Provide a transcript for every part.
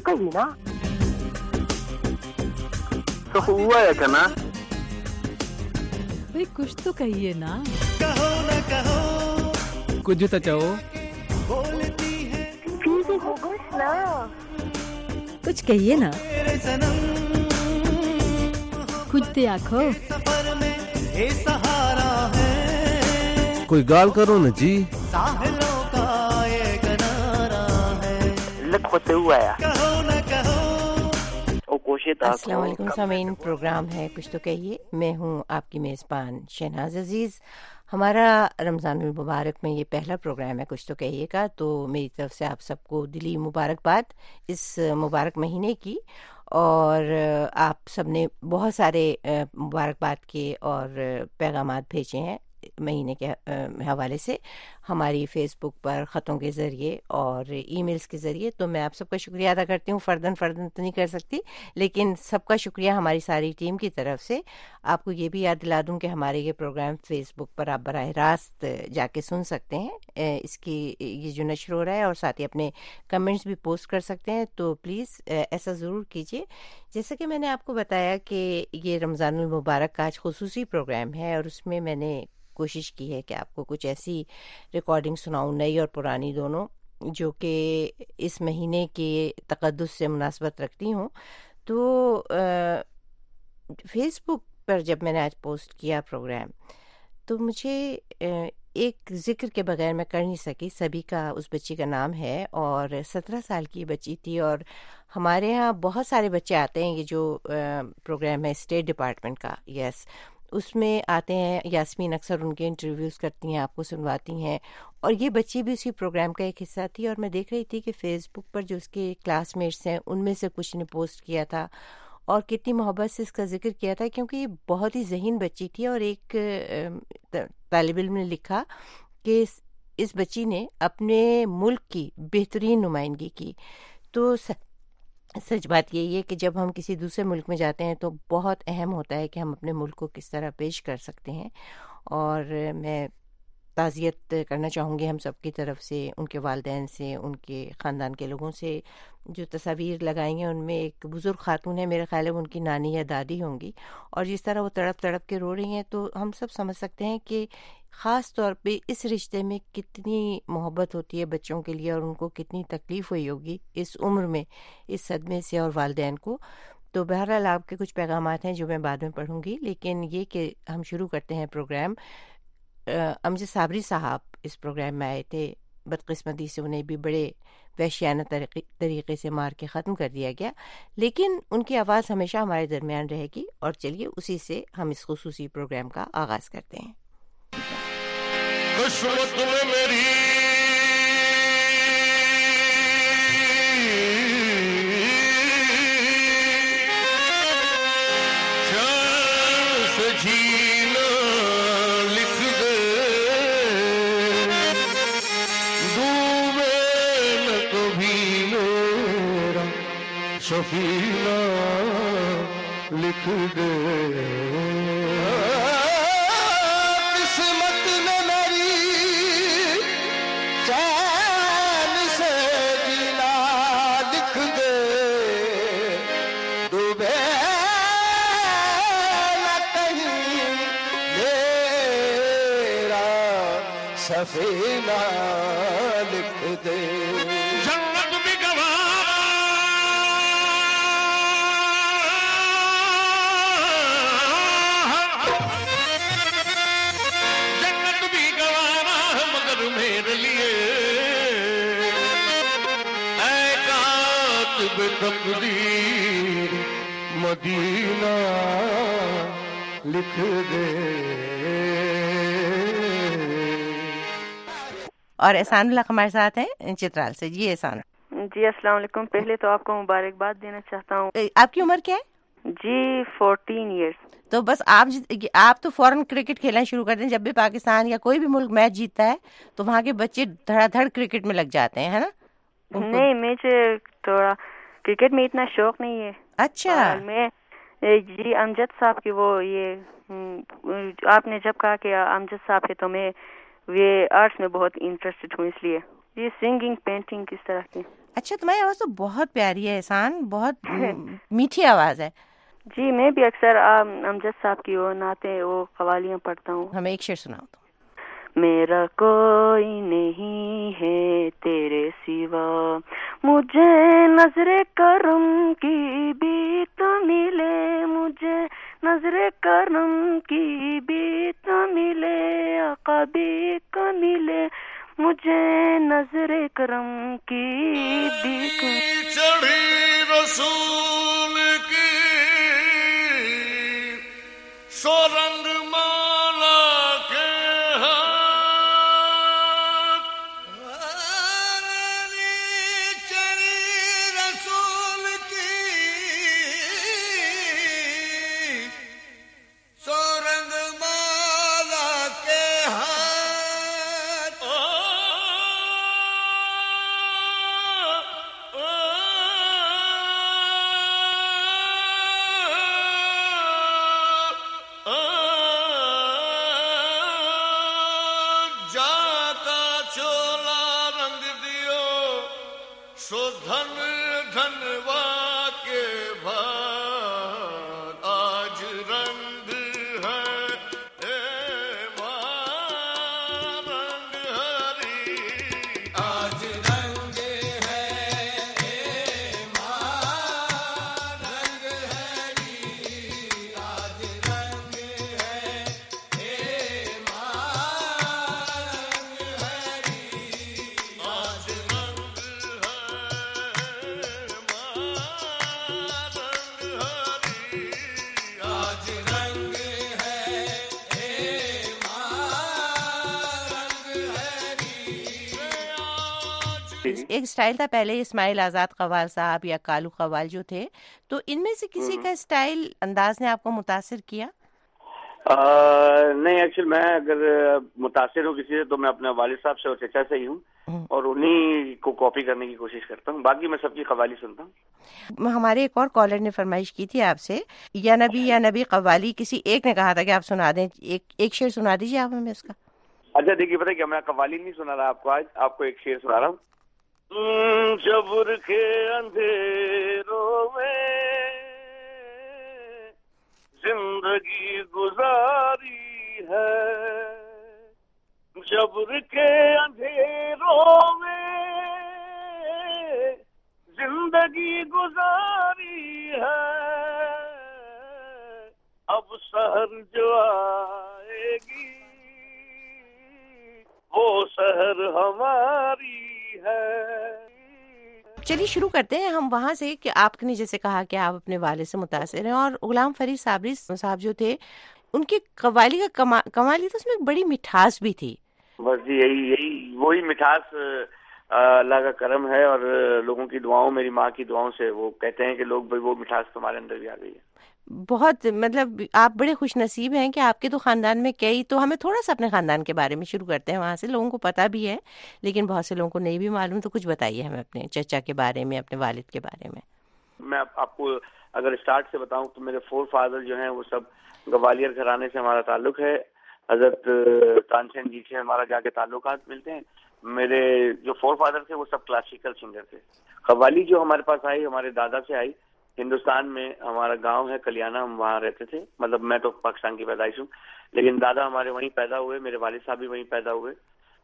تو کہیے نا. تو ہوا ہے کنا بھئی کچھ تو کہیے نا. کہو نہ کہو کچھ تو چاہو. بولتی ہے فیزی ہوگس نا. کچھ کہیے نا. میرے صنم کچھ تے آکھو. سفر میں یہ سہارا ہے کوئی گال کرو نا جی. ساحلوں کا یہ کنارہ ہے. لکھوتے ہوا ہے. کہو نہ کہو. السلام علیکم سامعین، پروگرام ہے کچھ تو کہیے. میں ہوں آپ کی میزبان شہناز عزیز. ہمارا رمضان المبارک میں یہ پہلا پروگرام ہے کچھ تو کہیے کا، تو میری طرف سے آپ سب کو دلی مبارکباد اس مبارک مہینے کی. اور آپ سب نے بہت سارے مبارکباد کے اور پیغامات بھیجے ہیں مہینے کے حوالے سے ہماری فیس بک پر خطوں کے ذریعے اور ای میلز کے ذریعے. تو میں آپ سب کا شکریہ ادا کرتی ہوں. فردن تو نہیں کر سکتی، لیکن سب کا شکریہ ہماری ساری ٹیم کی طرف سے. آپ کو یہ بھی یاد دلا دوں کہ ہمارے یہ پروگرام فیس بک پر آپ براہ راست جا کے سن سکتے ہیں. اس کی یہ جو نشر ہو رہا ہے، اور ساتھ ہی اپنے کمنٹس بھی پوسٹ کر سکتے ہیں. تو پلیز ایسا ضرور کیجیے. جیسا کہ میں نے آپ کو بتایا کہ یہ رمضان المبارک کا آج خصوصی پروگرام ہے، اور اس میں میں نے کوشش کی ہے کہ آپ کو کچھ ایسی ریکارڈنگ سناؤں، نئی اور پرانی دونوں، جو کہ اس مہینے کے تقدس سے مناسبت رکھتی ہوں. تو فیس بک پر جب میں نے آج پوسٹ کیا پروگرام، تو مجھے ایک ذکر کے بغیر میں کر نہیں سکی. سبھی کا اس بچی کا نام ہے، اور 17 سال کی بچی تھی. اور ہمارے ہاں بہت سارے بچے آتے ہیں، یہ جو پروگرام ہے اسٹیٹ ڈپارٹمنٹ کا، یس، اس میں آتے ہیں. یاسمین اکثر ان کے انٹرویوز کرتی ہیں، آپ کو سنواتی ہیں. اور یہ بچی بھی اسی پروگرام کا ایک حصہ تھی. اور میں دیکھ رہی تھی کہ فیس بک پر جو اس کے کلاس میٹس ہیں، ان میں سے کچھ نے پوسٹ کیا تھا اور کتنی محبت سے اس کا ذکر کیا تھا، کیونکہ یہ بہت ہی ذہین بچی تھی. اور ایک طالب علم نے لکھا کہ اس بچی نے اپنے ملک کی بہترین نمائندگی کی. تو سچ بات یہی ہے کہ جب ہم کسی دوسرے ملک میں جاتے ہیں تو بہت اہم ہوتا ہے کہ ہم اپنے ملک کو کس طرح پیش کر سکتے ہیں. اور میں تعزیت کرنا چاہوں گی ہم سب کی طرف سے، ان کے والدین سے، ان کے خاندان کے لوگوں سے. جو تصاویر لگائی ہیں ان میں ایک بزرگ خاتون ہے، میرے خیال ہے ان کی نانی یا دادی ہوں گی، اور جس طرح وہ تڑپ تڑپ کے رو رہی ہیں، تو ہم سب سمجھ سکتے ہیں کہ خاص طور پہ اس رشتے میں کتنی محبت ہوتی ہے بچوں کے لیے، اور ان کو کتنی تکلیف ہوئی ہوگی اس عمر میں اس صدمے سے، اور والدین کو. تو بہرحال آپ کے کچھ پیغامات ہیں جو میں بعد میں پڑھوں گی، لیکن یہ کہ ہم شروع کرتے ہیں پروگرام. امجد صابری صاحب اس پروگرام میں آئے تھے. بدقسمتی سے انہیں بھی بڑے وحشیانہ طریقے سے مار کے ختم کر دیا گیا، لیکن ان کی آواز ہمیشہ ہمارے درمیان رہے گی. اور چلیے اسی سے ہم اس خصوصی پروگرام کا آغاز کرتے ہیں. قسمت میں میری چین سے جینا لکھ دے، ڈوبے نہ کبھی میرا سفینہ لکھ دے. سفینہ لکھ دے. جنت بھی گواہ، جنت بھی گواہ مگر میرے لیے اے کاتب تقدیر مدینہ لکھ دے. اور احسان اللہ ہمارے ساتھ ہیں چترال سے. جی احسان جی السلام علیکم. پہلے تو آپ کو مبارکباد دینا چاہتا ہوں. آپ کی عمر کیا ہے؟ جی 14 ایئرس. تو بس آپ تو فوراً کرکٹ کھیلنا شروع کر دیں. جب بھی پاکستان یا کوئی بھی ملک میچ جیتتا ہے تو وہاں کے بچے دھڑا دھڑ کرکٹ میں لگ جاتے ہیں، ہے نا؟ نہیں، مجھے تھوڑا کرکٹ میں اتنا شوق نہیں ہے. اچھا. میں جی امجد صاحب کی وہ یہ آپ نے جب کہا کہ امجد صاحب ہے تو میں یہ آرٹس میں بہت انٹرسٹڈ ہوں، اس لیے. یہ سنگنگ پینٹنگ کس طرح کی؟ اچھا، تمہاری آواز تو بہت پیاری ہے احسان، بہت میٹھی آواز ہے. جی میں بھی اکثر امجد صاحب کی وہ نعتیں وہ قوالیاں پڑھتا ہوں. ہمیں ایک شعر سناؤ تو. میرا کوئی نہیں ہے تیرے سوا، مجھے نظر کرم کی بھی تو ملے، مجھے نظر کرم کی بھی تو ملے، آقا بھی کو ملے، مجھے نظر کرم کی بھی چڑھی رسول کی سورنگ مالا کے ایک سٹائل تھا پہلے اسماعیل آزاد قوال صاحب یا کالو قوال جو تھے، تو ان میں سے کسی کا سٹائل انداز نے آپ کو متاثر کیا؟ نہیں، ایکچولی میں اگر متاثر ہوں کسی سے تو میں اپنے والد صاحب سے اور چچا سے ہی ہوں، اور انہی کو کاپی کرنے کی کوشش کرتا ہوں. باقی میں سب کی قوالی سنتا ہوں. ہمارے ایک اور کالر نے فرمائش کی تھی آپ سے، یا نبی قوالی کسی ایک نے کہا تھا کہ آپ سنا دیں، ایک شعر سنا دیجیے آپ ہمیں اس کا. اچھا دیکھیے، پتہ کیا، میں قوالی نہیں سنا رہا آپ کو، آج آپ کو ایک شعر سنا رہا ہوں. جبر کے اندھیروں میں زندگی گزاری ہے، جبر کے اندھیروں میں زندگی گزاری ہے، اب سحر جو آئے گی وہ سحر ہماری ہے. چلیے شروع کرتے ہیں ہم وہاں سے کہ آپ نے جیسے کہا کہ آپ اپنے والد سے متاثر ہیں، اور غلام فرید صابری صاحب جو تھے ان کی قوالی کا کمال تو اس میں ایک بڑی مٹھاس بھی تھی. بس جی یہی وہی مٹھاس اللہ کا کرم ہے، اور لوگوں کی دعاؤں، میری ماں کی دعاؤں سے وہ کہتے ہیں کہ لوگ بھائی وہ مٹھاس تمہارے اندر بھی آ گئی ہے. بہت مطلب آپ بڑے خوش نصیب ہیں کہ آپ کے تو خاندان میں کئی، تو ہمیں تھوڑا سا اپنے خاندان کے بارے میں شروع کرتے ہیں وہاں سے. لوگوں کو پتہ بھی ہے لیکن بہت سے لوگوں کو نہیں بھی معلوم، تو کچھ بتائیے ہمیں اپنے چچا کے بارے میں، اپنے والد کے بارے میں. میں آپ کو اگر اسٹارٹ سے بتاؤں تو میرے فور فادر جو ہیں وہ سب گوالیر گھرانے سے ہمارا تعلق ہے. حضرت تانسین جی سے ہمارا جا کے تعلقات ملتے ہیں. میرے جو فور فادر تھے وہ سب کلاسیکل سنگر تھے. قوالی جو ہمارے پاس آئی ہمارے دادا سے آئی. ہندوستان میں ہمارا گاؤں ہے کلیانہ، ہم وہاں رہتے تھے. مطلب میں تو پاکستان کی پیدائش ہوں، لیکن دادا ہمارے وہیں پیدا ہوئے، میرے والد صاحب بھی وہیں پیدا ہوئے.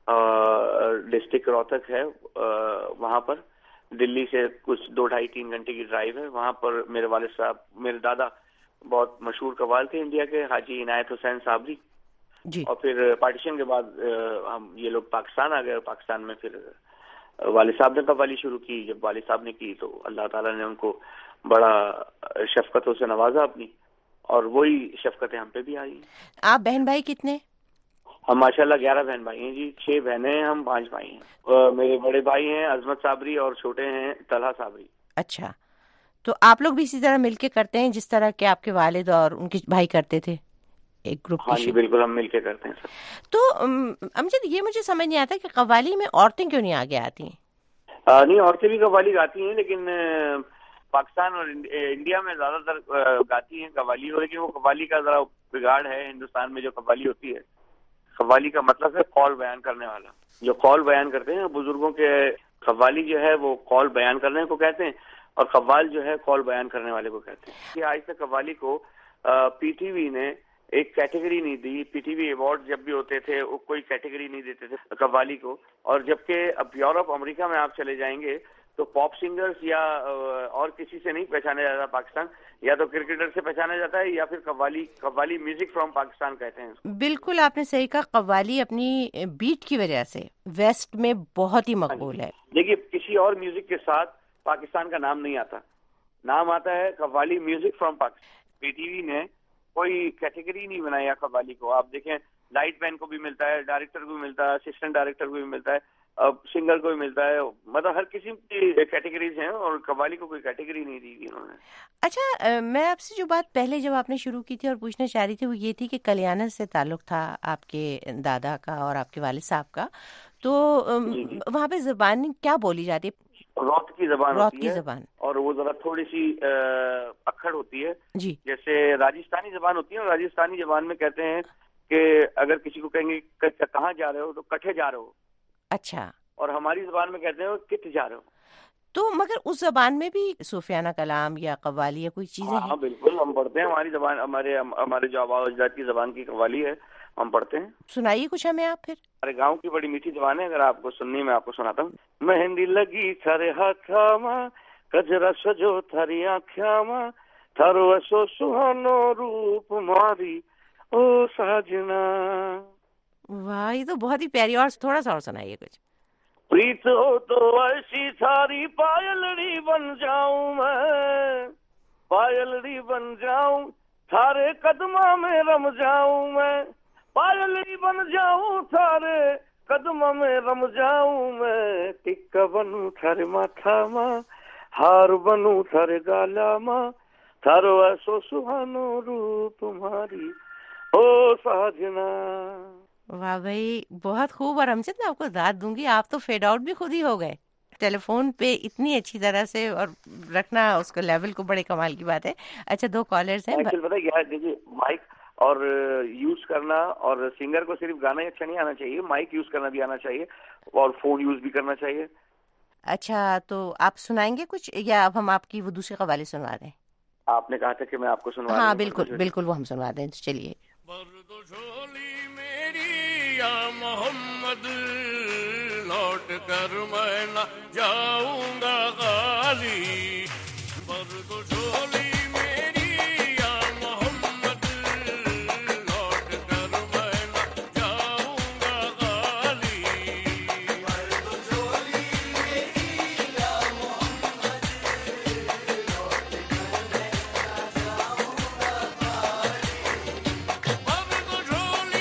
ڈسٹرکٹ روہتک ہے وہاں پر، دلی سے کچھ 2-2.5-3 گھنٹے کی ڈرائیو ہے. وہاں پر میرے والد صاحب، میرے دادا بہت مشہور قوال تھے انڈیا کے، حاجی عنایت حسین صابری جی. اور پھر پارٹیشن کے بعد ہم یہ لوگ پاکستان آ گئے، اور پاکستان میں پھر والد صاحب نے قوالی شروع کی. جب والد صاحب نے کی تو اللہ تعالیٰ نے ان کو بڑا شفقتوں سے نوازا اپنی، اور وہی شفقتیں ہم پہ بھی آئی. آپ بہن بھائی کتنے؟ ہم ماشاءاللہ 11 بہن بھائی ہیں جی. 6 بہنیں ہیں، ہم 5 بھائی ہیں. میرے بڑے بھائی ہیں عظمت صابری اور چھوٹے ہیں طلحہ صابری. اچھا، تو آپ لوگ بھی اسی طرح مل کے کرتے ہیں جس طرح کہ آپ کے والد اور ان کے بھائی کرتے تھے، ایک گروپ؟ ہاں جی بالکل، ہم مل کے کرتے ہیں سر. تو امجد یہ مجھے سمجھ نہیں آتا کہ قوالی میں عورتیں کیوں نہیں آگے آتی ہیں؟ نہیں، عورتیں بھی قوالی گاتی ہیں، لیکن پاکستان اور انڈیا میں زیادہ تر گاتی ہیں قوالی، لیکن وہ قوالی کا ذرا بگاڑ ہے. ہندوستان میں جو قوالی ہوتی ہے قوالی کا مطلب ہے قول بیان کرنے والا. جو قول بیان کرتے ہیں بزرگوں کے, قوالی جو ہے وہ قول بیان کرنے کو کہتے ہیں, اور قوال جو ہے قول بیان کرنے والے کو کہتے ہیں. کہ آج تک قوالی کو پی ٹی وی نے ایک کیٹیگری نہیں دی. پی ٹی وی ایوارڈ جب بھی ہوتے تھے وہ کوئی کیٹیگری نہیں دیتے تھے قوالی کو. اور جبکہ اب یورپ امریکہ میں آپ چلے جائیں گے تو پاپ سنگرز یا اور کسی سے نہیں پہچانا جاتا پاکستان, یا تو کرکٹر سے پہچانا جاتا ہے یا پھر قوالی میوزک فرام پاکستان کہتے ہیں. بالکل آپ نے صحیح کہا, قوالی اپنی بیٹ کی وجہ سے ویسٹ میں بہت ہی مقبول ہے. دیکھیے کسی اور میوزک کے ساتھ پاکستان کا نام نہیں آتا, نام آتا ہے qawwali music from Pakistan. P T V نے کوئی کیٹیگری نہیں بنایا قوالی کو. آپ دیکھیں لائٹ مین کو بھی ملتا ہے, ڈائریکٹر کو بھی ملتا ہے, اسسٹنٹ ڈائریکٹر کو بھی ملتا ہے, سنگر کو بھی ملتا ہے, مطلب ہر قسم کی کیٹیگریز ہیں, اور قوالی کو کوئی کیٹیگری نہیں دی گئی انہوں نے. اچھا, میں آپ سے جو بات پہلے جب آپ نے شروع کی تھی اور پوچھنا چاہ رہی تھی وہ یہ تھی کہ کلیانر سے تعلق تھا آپ کے دادا کا اور آپ کے والد صاحب کا, تو وہاں پہ زبان کیا بولی جاتی ہے؟ روت کی زبان ہوتی ہے, زبان, اور وہ ذرا تھوڑی سی اکھڑ ہوتی ہے جی, جیسے راجستھانی زبان ہوتی ہے. اور راجستھانی زبان میں کہتے ہیں کہ اگر کسی کو کہیں گے کہاں جا رہے ہو تو کٹھے جا رہے ہو. اچھا, اور ہماری زبان میں کہتے ہیں کت جا رہے ہو. تو مگر اس زبان میں بھی صوفیانہ کلام یا قوالی یا کوئی چیزیں ہیں؟ ہاں بالکل, ہم پڑھتے ہیں. ہماری زبان ہمارے جو آباء و اجداد کی زبان کی قوالی ہے, ہم پڑھتے ہیں. سنائیے کچھ ہمیں آپ. پھر ہمارے گاؤں کی بڑی میٹھی زبان ہے, اگر آپ کو سننی میں آپ کو سناتا ہوں. مہندی لگی تھارے ہاتھاں ماں, کجرا سجو تھاری آنکھاں ماں, تھارو ایسو سہانو روپ ماری او ساجنا. واہ, یہ تو بہت ہی پیاری. اور تھوڑا سا اور سنائیے کچھ. پریت ہو تو ایسی تھاری پایلڑی بن جاؤں میں, پایلڑی بن جاؤں تھارے قدماں میں رم جاؤں میں, پایلڑی بن جاؤں تھارے قدماں میں رم جاؤں میں, ٹکا بنوں تھارے ماتھا ماں, ہار بنوں تھارے گالا ماں, تھارو ایسو سہانو روپ تمہاری او ساجنا. واہ بھائی, بہت خوب. اور امجد میں آپ کو داد دوں گی, آپ تو فیڈ آؤٹ بھی خود ہی ہو گئے ٹیلی فون پہ اتنی اچھی طرح سے, اور رکھنا اس کو لیول کو بڑے کمال کی بات ہے. اچھا, 2 کالرز ہیں. پتہ کیا ہے, دیکھیے مائک اور یوز کرنا, اور سنگر کو صرف گانا ہی اچھا نہیں آنا چاہیے, مائک یوز کرنا بھی آنا چاہیے, اور فون یوز بھی کرنا چاہیے. اچھا, تو آپ سنائیں گے کچھ, یا اب ہم آپ کی وہ دوسرے قوالی سنوا دیں؟ آپ نے کہا تھا کہ میں آپ کو سنوا دوں. ہاں بالکل بالکل, وہ ہم سنوا دیں. چلیے. یا محمد لوٹ کر میں نہ جاؤں گا غالی, برد و جھولی میری یا محمد لوٹ کر میں نہ جاؤں گا غالی, برد و جھولی میری یا محمد لوٹ کر میں نہ جاؤں گا غالی, برد و جھولی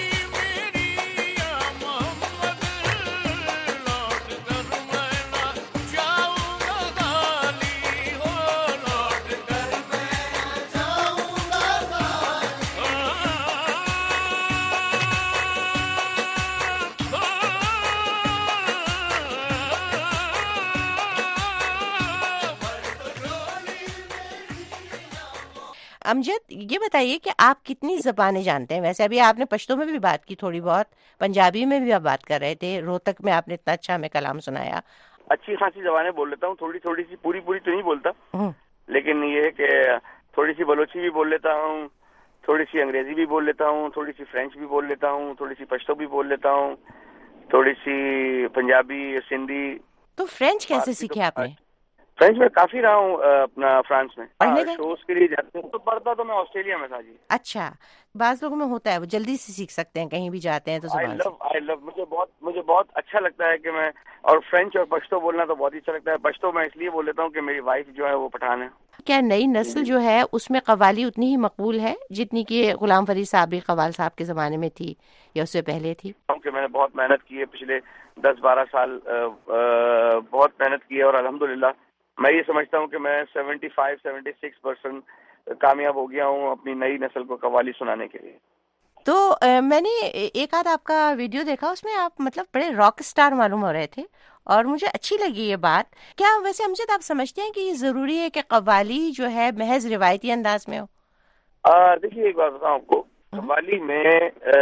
امجد یہ بتائیے کہ آپ کتنی زبانیں جانتے ہیں ویسے؟ ابھی آپ نے پشتو میں بھی بات کی تھوڑی بہت, پنجابی میں بھی آپ بات کر رہے تھے, روہتک میں آپ نے اتنا اچھا ہمیں کلام سنایا. اچھی خاصی زبانیں بول لیتا ہوں, تھوڑی سی, پوری تو نہیں بولتا, لیکن یہ ہے کہ تھوڑی سی بلوچی بھی بول لیتا ہوں, تھوڑی سی انگریزی بھی بول لیتا ہوں, تھوڑی سی فرینچ بھی بول لیتا ہوں, تھوڑی سی پشتو بھی بول لیتا ہوں, تھوڑی سی پنجابی, سندھی. تو فرینچ کیسے سیکھے آپ نے؟ فرینچ میں کافی رہا ہوں اپنا فرانس میں, شوز کے لیے جاتے ہیں. تو پڑھتا تو میں آسٹریلیا میں تھا جی. اچھا, بعض لوگوں میں ہوتا ہے وہ جلدی سے سیکھ سکتے ہیں, کہیں بھی جاتے ہیں تو زبان سے. آئی لو, مجھے بہت اچھا لگتا ہے کہ میں, اور فرینچ اور پشتو بولنا تو بہت ہی اچھا لگتا ہے. پشتو میں اس لیے بول لیتا ہوں کہ میری وائف جو ہے وہ پٹھان ہے. کیا نئی نسل جو ہے اس میں قوالی اتنی ہی مقبول ہے جتنی کہ غلام فرید صابری قوال صاحب کے زمانے میں تھی یا اس سے پہلے تھی؟ کہ میں نے بہت محنت کی ہے پچھلے 10-12 سال, بہت محنت کی ہے, اور الحمدللہ میں یہ سمجھتا ہوں کہ میں 75-76% کامیاب ہو گیا ہوں اپنی نئی نسل کو قوالی سنانے کے لیے. تو میں نے ایک آدھ آپ کا ویڈیو دیکھا, اس میں آپ مطلب بڑے راک اسٹار معلوم ہو رہے تھے, اور مجھے اچھی لگی یہ بات. کیا ویسے امجد آپ سمجھتے ہیں کہ یہ ضروری ہے کہ قوالی جو ہے محض روایتی انداز میں ہو؟ دیکھیے ایک بات بتاؤں آپ کو, قوالی میں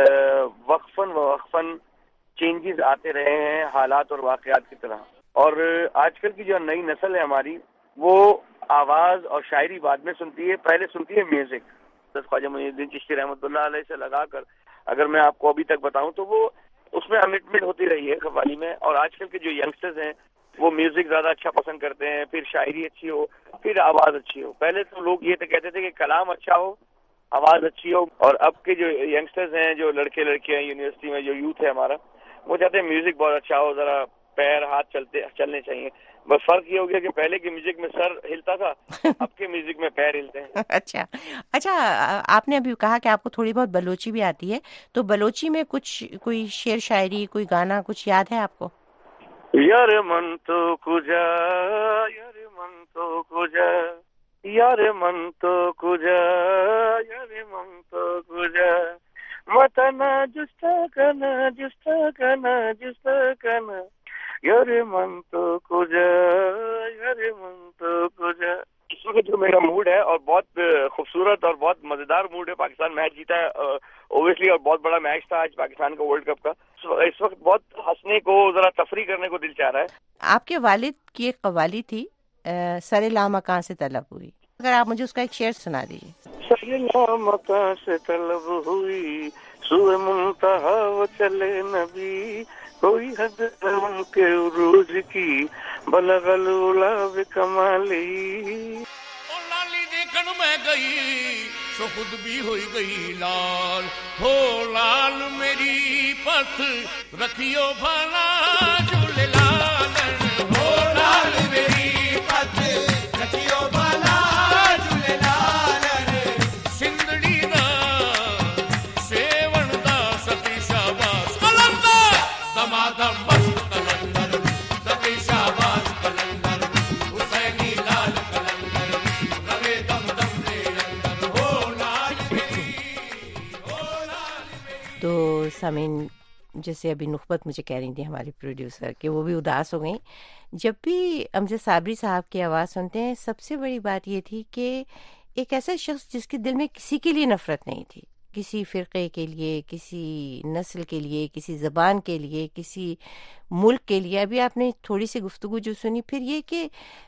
وقفاً چینجز آتے رہے ہیں حالات اور واقعات کی طرح. اور آج کل کی جو نئی نسل ہے ہماری وہ آواز اور شاعری بعد میں سنتی ہے, پہلے سنتی ہے میوزک. خواجہ معین الدین چشتی رحمۃ اللہ علیہ سے لگا کر اگر میں آپ کو ابھی تک بتاؤں تو وہ اس میں امٹمنٹ ہوتی رہی ہے قوالی میں. اور آج کل کے جو ینگسٹرز ہیں وہ میوزک زیادہ اچھا پسند کرتے ہیں, پھر شاعری اچھی ہو, پھر آواز اچھی ہو. پہلے تو لوگ یہ تو کہتے تھے کہ کلام اچھا ہو, آواز اچھی ہو. اور اب کے جو ینگسٹرز ہیں, جو لڑکے لڑکیاں ہیں یونیورسٹی میں, جو یوتھ ہے ہمارا, وہ چاہتے ہیں میوزک بہت اچھا ہو, ذرا پیر ہاتھ چلنے چاہیے. بس فرق یہ ہو گیا کہ پہلے کے میوزک میں سر ہلتا تھا, اب کے میوزک میں پیر ہلتے ہیں. اچھا, آپ نے ابھی کہا کہ آپ کو تھوڑی بہت بلوچی بھی آتی ہے, تو بلوچی میں کوئی شعر شاعری, کوئی گانا کچھ یاد ہے آپ کو؟ یار من تو کجا, یار من تو کجا, یار من تو کجا, یار من تو کجا, متنا جستا کنا یار من تو کجا, یار من تو کجا. اس وقت جو میرا موڈ ہے اور بہت خوبصورت اور بہت مزیدار موڈ ہے, پاکستان میچ جیتا ہے اوبیسلی, اور بہت بڑا میچ تھا آج پاکستان کا ورلڈ کپ کا. اس وقت بہت ہنسنے کو, ذرا تفریح کرنے کو دل چاہ رہا ہے. آپ کے والد کی ایک قوالی تھی, سر لامکاں سے طلب ہوئی, اگر آپ مجھے اس کا ایک شعر سنا دیجیے. سر لامکاں سے طلب ہوئی, سوئے منتہا وہ چلے نبی, کوئی حد ان کے عروج کی, بلغ العلا بکمالی. لالی دیکھن میں گئی سو خود بھی ہوئی گئی لال, ہو لال میری پت رکھیو بھلا جھولے لال, ہو لال میری پت رکھیو بھلا جھولے لال. سندڑی دا سیون دا ستی شاباش کلندر, دمادم مست کلندر, ستی شاباش کلندر, حسینی لال کلندر, روے دم دم دے اندر, ہو لال میری, ہو لال میری. تو سامعین, جیسے ابھی نخبت مجھے کہہ رہی تھی ہماری پروڈیوسر کہ وہ بھی اداس ہو گئیں جب بھی امجد صابری صاحب کی آواز سنتے ہیں. سب سے بڑی بات یہ تھی کہ ایک ایسا شخص جس کے دل میں کسی کے لیے نفرت نہیں تھی, کسی فرقے کے لیے, کسی نسل کے لیے, کسی زبان کے لیے, کسی ملک کے لیے. ابھی آپ نے تھوڑی سی گفتگو جو سنی, پھر یہ کہ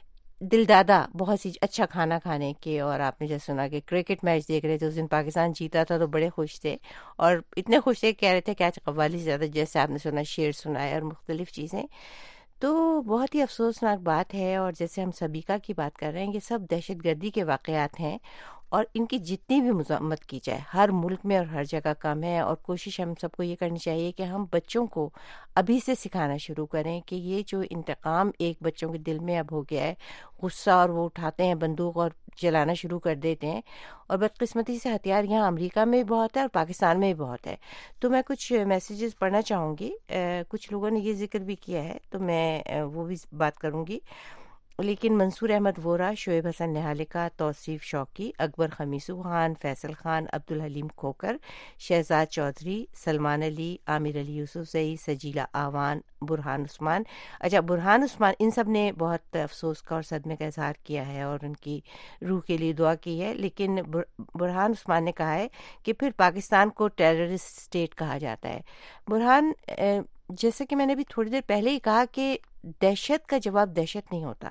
دل دادا بہت سی اچھا کھانا کھانے کے, اور آپ نے جیسے سنا کہ کرکٹ میچ دیکھ رہے تھے, اس دن پاکستان جیتا تھا تو بڑے خوش تھے, اور اتنے خوش تھے کہہ رہے تھے کہ آج قوالی سے زیادہ, جیسے آپ نے سنا, شعر سنائے اور مختلف چیزیں. تو بہت ہی افسوسناک بات ہے. اور جیسے ہم سبیکا کی بات کر رہے ہیں, یہ سب دہشت گردی کے واقعات ہیں, اور ان کی جتنی بھی مذمت کی جائے ہر ملک میں اور ہر جگہ کم ہے. اور کوشش ہم سب کو یہ کرنی چاہیے کہ ہم بچوں کو ابھی سے سکھانا شروع کریں کہ یہ جو انتقام ایک بچوں کے دل میں اب ہو گیا ہے, غصہ, اور وہ اٹھاتے ہیں بندوق اور چلانا شروع کر دیتے ہیں. اور بدقسمتی سے ہتھیار یہاں امریکہ میں بھی بہت ہے اور پاکستان میں بھی بہت ہے. تو میں کچھ میسیجز پڑھنا چاہوں گی. کچھ لوگوں نے یہ ذکر بھی کیا ہے تو میں وہ بھی بات کروں گی. لیکن منصور احمد وورا, شعیب حسن نہالکا, توصیف شوقی, اکبر خمیسو خان, فیصل خان, عبدالحلیم کھوکر, شہزاد چودھری, سلمان علی, عامر علی یوسف زئی, سجیلا آوان, برہان عثمان. اچھا, برہان عثمان, ان سب نے بہت افسوس کا اور صدمے کا اظہار کیا ہے اور ان کی روح کے لیے دعا کی ہے. لیکن برہان عثمان نے کہا ہے کہ پھر پاکستان کو ٹیررسٹ اسٹیٹ کہا جاتا ہے. برہان, جیسے کہ میں نے بھی تھوڑی دیر پہلے ہی کہا کہ دہشت کا جواب دہشت نہیں ہوتا.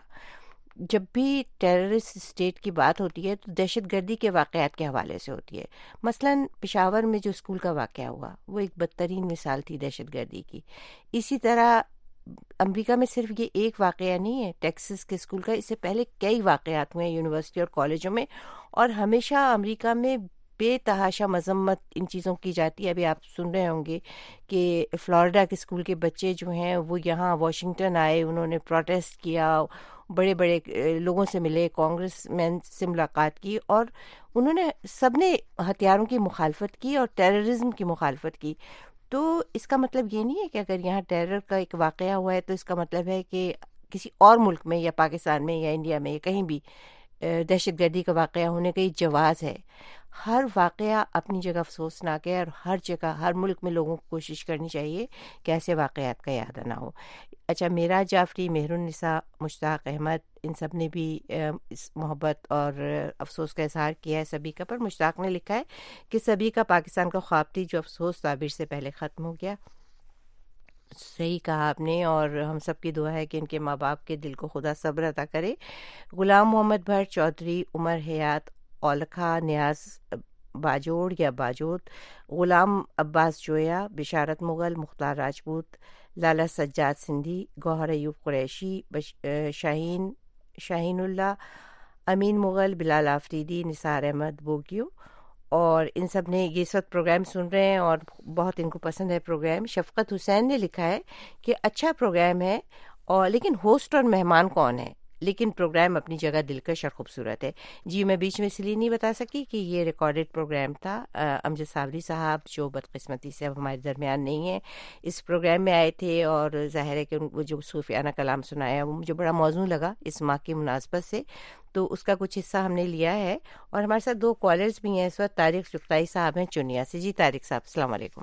جب بھی ٹیررسٹ اسٹیٹ کی بات ہوتی ہے تو دہشت گردی کے واقعات کے حوالے سے ہوتی ہے. مثلاً پشاور میں جو اسکول کا واقعہ ہوا وہ ایک بدترین مثال تھی دہشت گردی کی. اسی طرح امریکہ میں صرف یہ ایک واقعہ نہیں ہے ٹیکسس کے اسکول کا, اس سے پہلے کئی واقعات ہوئے ہیں یونیورسٹی اور کالجوں میں, اور ہمیشہ امریکہ میں بے تحاشا مذمت ان چیزوں کی جاتی ہے. ابھی آپ سن رہے ہوں گے کہ فلوریڈا کے اسکول کے بچے جو ہیں وہ یہاں واشنگٹن آئے, انہوں نے پروٹیسٹ کیا, بڑے بڑے لوگوں سے ملے, کانگریس مین سے ملاقات کی, اور انہوں نے سب نے ہتھیاروں کی مخالفت کی اور ٹیررزم کی مخالفت کی. تو اس کا مطلب یہ نہیں ہے کہ اگر یہاں ٹیرر کا ایک واقعہ ہوا ہے تو اس کا مطلب ہے کہ کسی اور ملک میں یا پاکستان میں یا انڈیا میں یا کہیں بھی دہشت گردی کا واقعہ ہونے کا یہ جواز ہے. ہر واقعہ اپنی جگہ افسوسناک ہے اور ہر جگہ ہر ملک میں لوگوں کو کوشش کرنی چاہیے کہ ایسے واقعات کا یاد نہ ہو. اچھا، میرا جعفری، مہرالنساء، مشتاق احمد، ان سب نے بھی اس محبت اور افسوس کا اظہار کیا ہے سبھی کا پر. مشتاق نے لکھا ہے کہ سبھی کا پاکستان کا خواب تھی جو افسوس تعبیر سے پہلے ختم ہو گیا. صحیح کہا آپ نے، اور ہم سب کی دعا ہے کہ ان کے ماں باپ کے دل کو خدا صبر عطا کرے. غلام محمد بھٹ چودھری، عمر حیات، اولکھا نیاز باجوڑ یا باجوت، غلام عباس جویا، بشارت مغل، مختار راجپوت، لالا سجاد سندھی، گوہر ایوب قریشی، شاہین اللہ، امین مغل، بلال آفریدی، نثار احمد بوگیو، اور ان سب نے یہ اس وقت پروگرام سن رہے ہیں اور بہت ان کو پسند ہے پروگرام. شفقت حسین نے لکھا ہے کہ اچھا پروگرام ہے اور لیکن ہوسٹ اور مہمان کون ہے، لیکن پروگرام اپنی جگہ دلکش اور خوبصورت ہے. جی میں بیچ میں اس لیے نہیں بتا سکی کہ یہ ریکارڈڈ پروگرام تھا. امجد صابری صاحب جو بدقسمتی سے اب ہمارے درمیان نہیں ہیں، اس پروگرام میں آئے تھے اور ظاہر ہے کہ وہ جو صوفیانہ کلام سنایا وہ مجھے بڑا موزوں لگا اس ماہ کی مناسبت سے، تو اس کا کچھ حصہ ہم نے لیا ہے. اور ہمارے ساتھ 2 کالرز بھی ہیں اس وقت. طارق چغتائی صاحب ہیں چنیا سے. جی طارق صاحب السلام علیکم.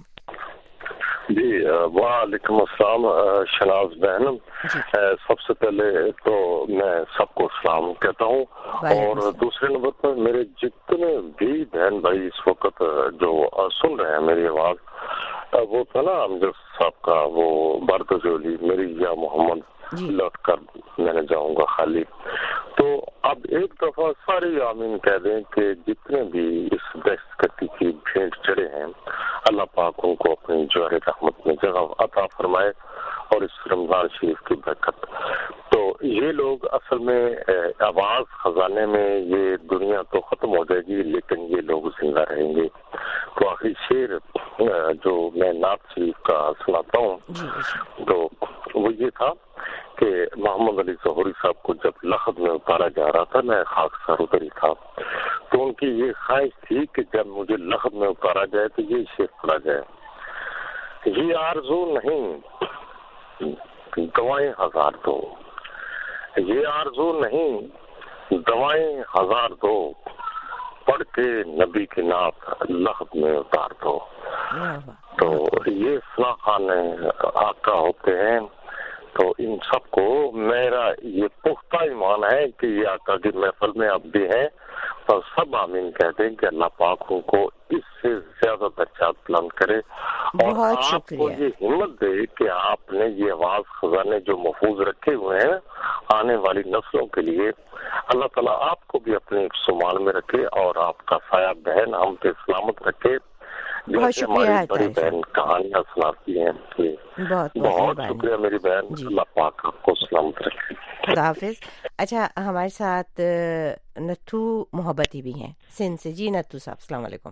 جی وعلیکم السلام شناز بہن. سب سے پہلے تو میں سب کو سلام کہتا ہوں، اور دوسرے نمبر پر میرے جتنے بھی بہن بھائی اس وقت جو سن رہے ہیں میری آواز، وہ تھا نا امجد صاحب کا وہ برد جولی میری یا محمد لوٹ کر میں نے جاؤں گا خالی. تو اب ایک دفعہ سارے آمین کہہ دیں کہ جتنے بھی اس دہشت کی بھیٹ چڑھے ہیں، اللہ پاک ان کو اپنی جوہر رحمت میں جگہ عطا فرمائے اور اس رمضان شریف کی برکت. تو یہ لوگ اصل میں آواز خزانے میں، یہ دنیا تو ختم ہو جائے گی لیکن یہ لوگ زندہ رہیں گے. تو آخری شعر جو میں نعت شریف کا سناتا ہوں تو وہ یہ تھا کہ محمد علی ظہوری صاحب کو جب لحد میں اتارا جا رہا تھا، میں خاک سر ادھر ہی تھا، تو ان کی یہ خواہش تھی کہ جب مجھے لحد میں اتارا جائے تو یہ شعر پڑھا جائے. یہ آرزو نہیں دوائیں ہزار دو، یہ آرزو نہیں دوائیں ہزار دو، پڑھ کے نبی کی نعت لحد میں اتار دو. تو یہ اصلاح خان آقا ہوتے ہیں. تو ان سب کو میرا یہ پختہ ایمان ہے کہ یہ آقا کی محفل میں اب بھی ہیں، اور سب آمین کہتے ہیں کہ اللہ پاک ان کو اس سے زیادہ درجات بلند کرے، اور آپ کو یہ ہمت دے کہ آپ نے یہ آواز خزانے جو محفوظ رکھے ہوئے ہیں آنے والی نسلوں کے لیے، اللہ تعالیٰ آپ کو بھی اپنے سمان میں رکھے اور آپ کا سایہ بہن ہم پہ سلامت رکھے. بہت شکریہ. بڑی بہن کہانیاں سناتی ہیں. بہت شکریہ میری بہن. اللہ پاک آپ کو سلامت رکھے. خدا حافظ. اچھا ہمارے ساتھ نتھو محبتی بھی ہیں سندھ سے. جی نتھو صاحب السلام علیکم.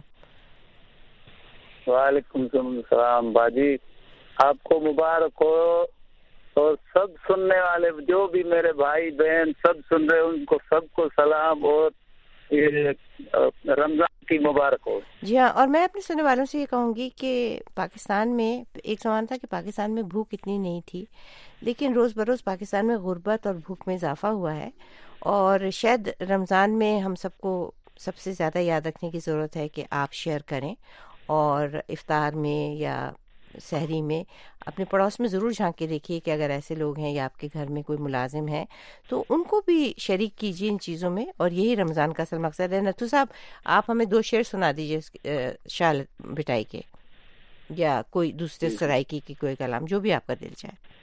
وعلیکم السلام باجی، آپ کو مبارک ہو، اور سب سننے والے جو بھی میرے بھائی بہن سب سن رہے ان کو سب کو سلام اور رمضان کی مبارک ہو. جی ہاں، اور میں اپنے سننے والوں سے یہ کہوں گی کہ پاکستان میں ایک زمانہ تھا کہ پاکستان میں بھوک اتنی نہیں تھی، لیکن روز بروز پاکستان میں غربت اور بھوک میں اضافہ ہوا ہے، اور شاید رمضان میں ہم سب کو سب سے زیادہ یاد رکھنے کی ضرورت ہے کہ آپ شیئر کریں، اور افطار میں یا سحری میں اپنے پڑوس میں ضرور جھانک کے دیکھیے کہ اگر ایسے لوگ ہیں یا آپ کے گھر میں کوئی ملازم ہے تو ان کو بھی شریک کیجیے ان چیزوں میں، اور یہی رمضان کا اصل مقصد ہے. نتھو صاحب آپ ہمیں 2 شعر سنا دیجیے شال بٹائی کے یا کوئی دوسرے سرائکی کی کوئی کلام جو بھی آپ کا دل چاہے.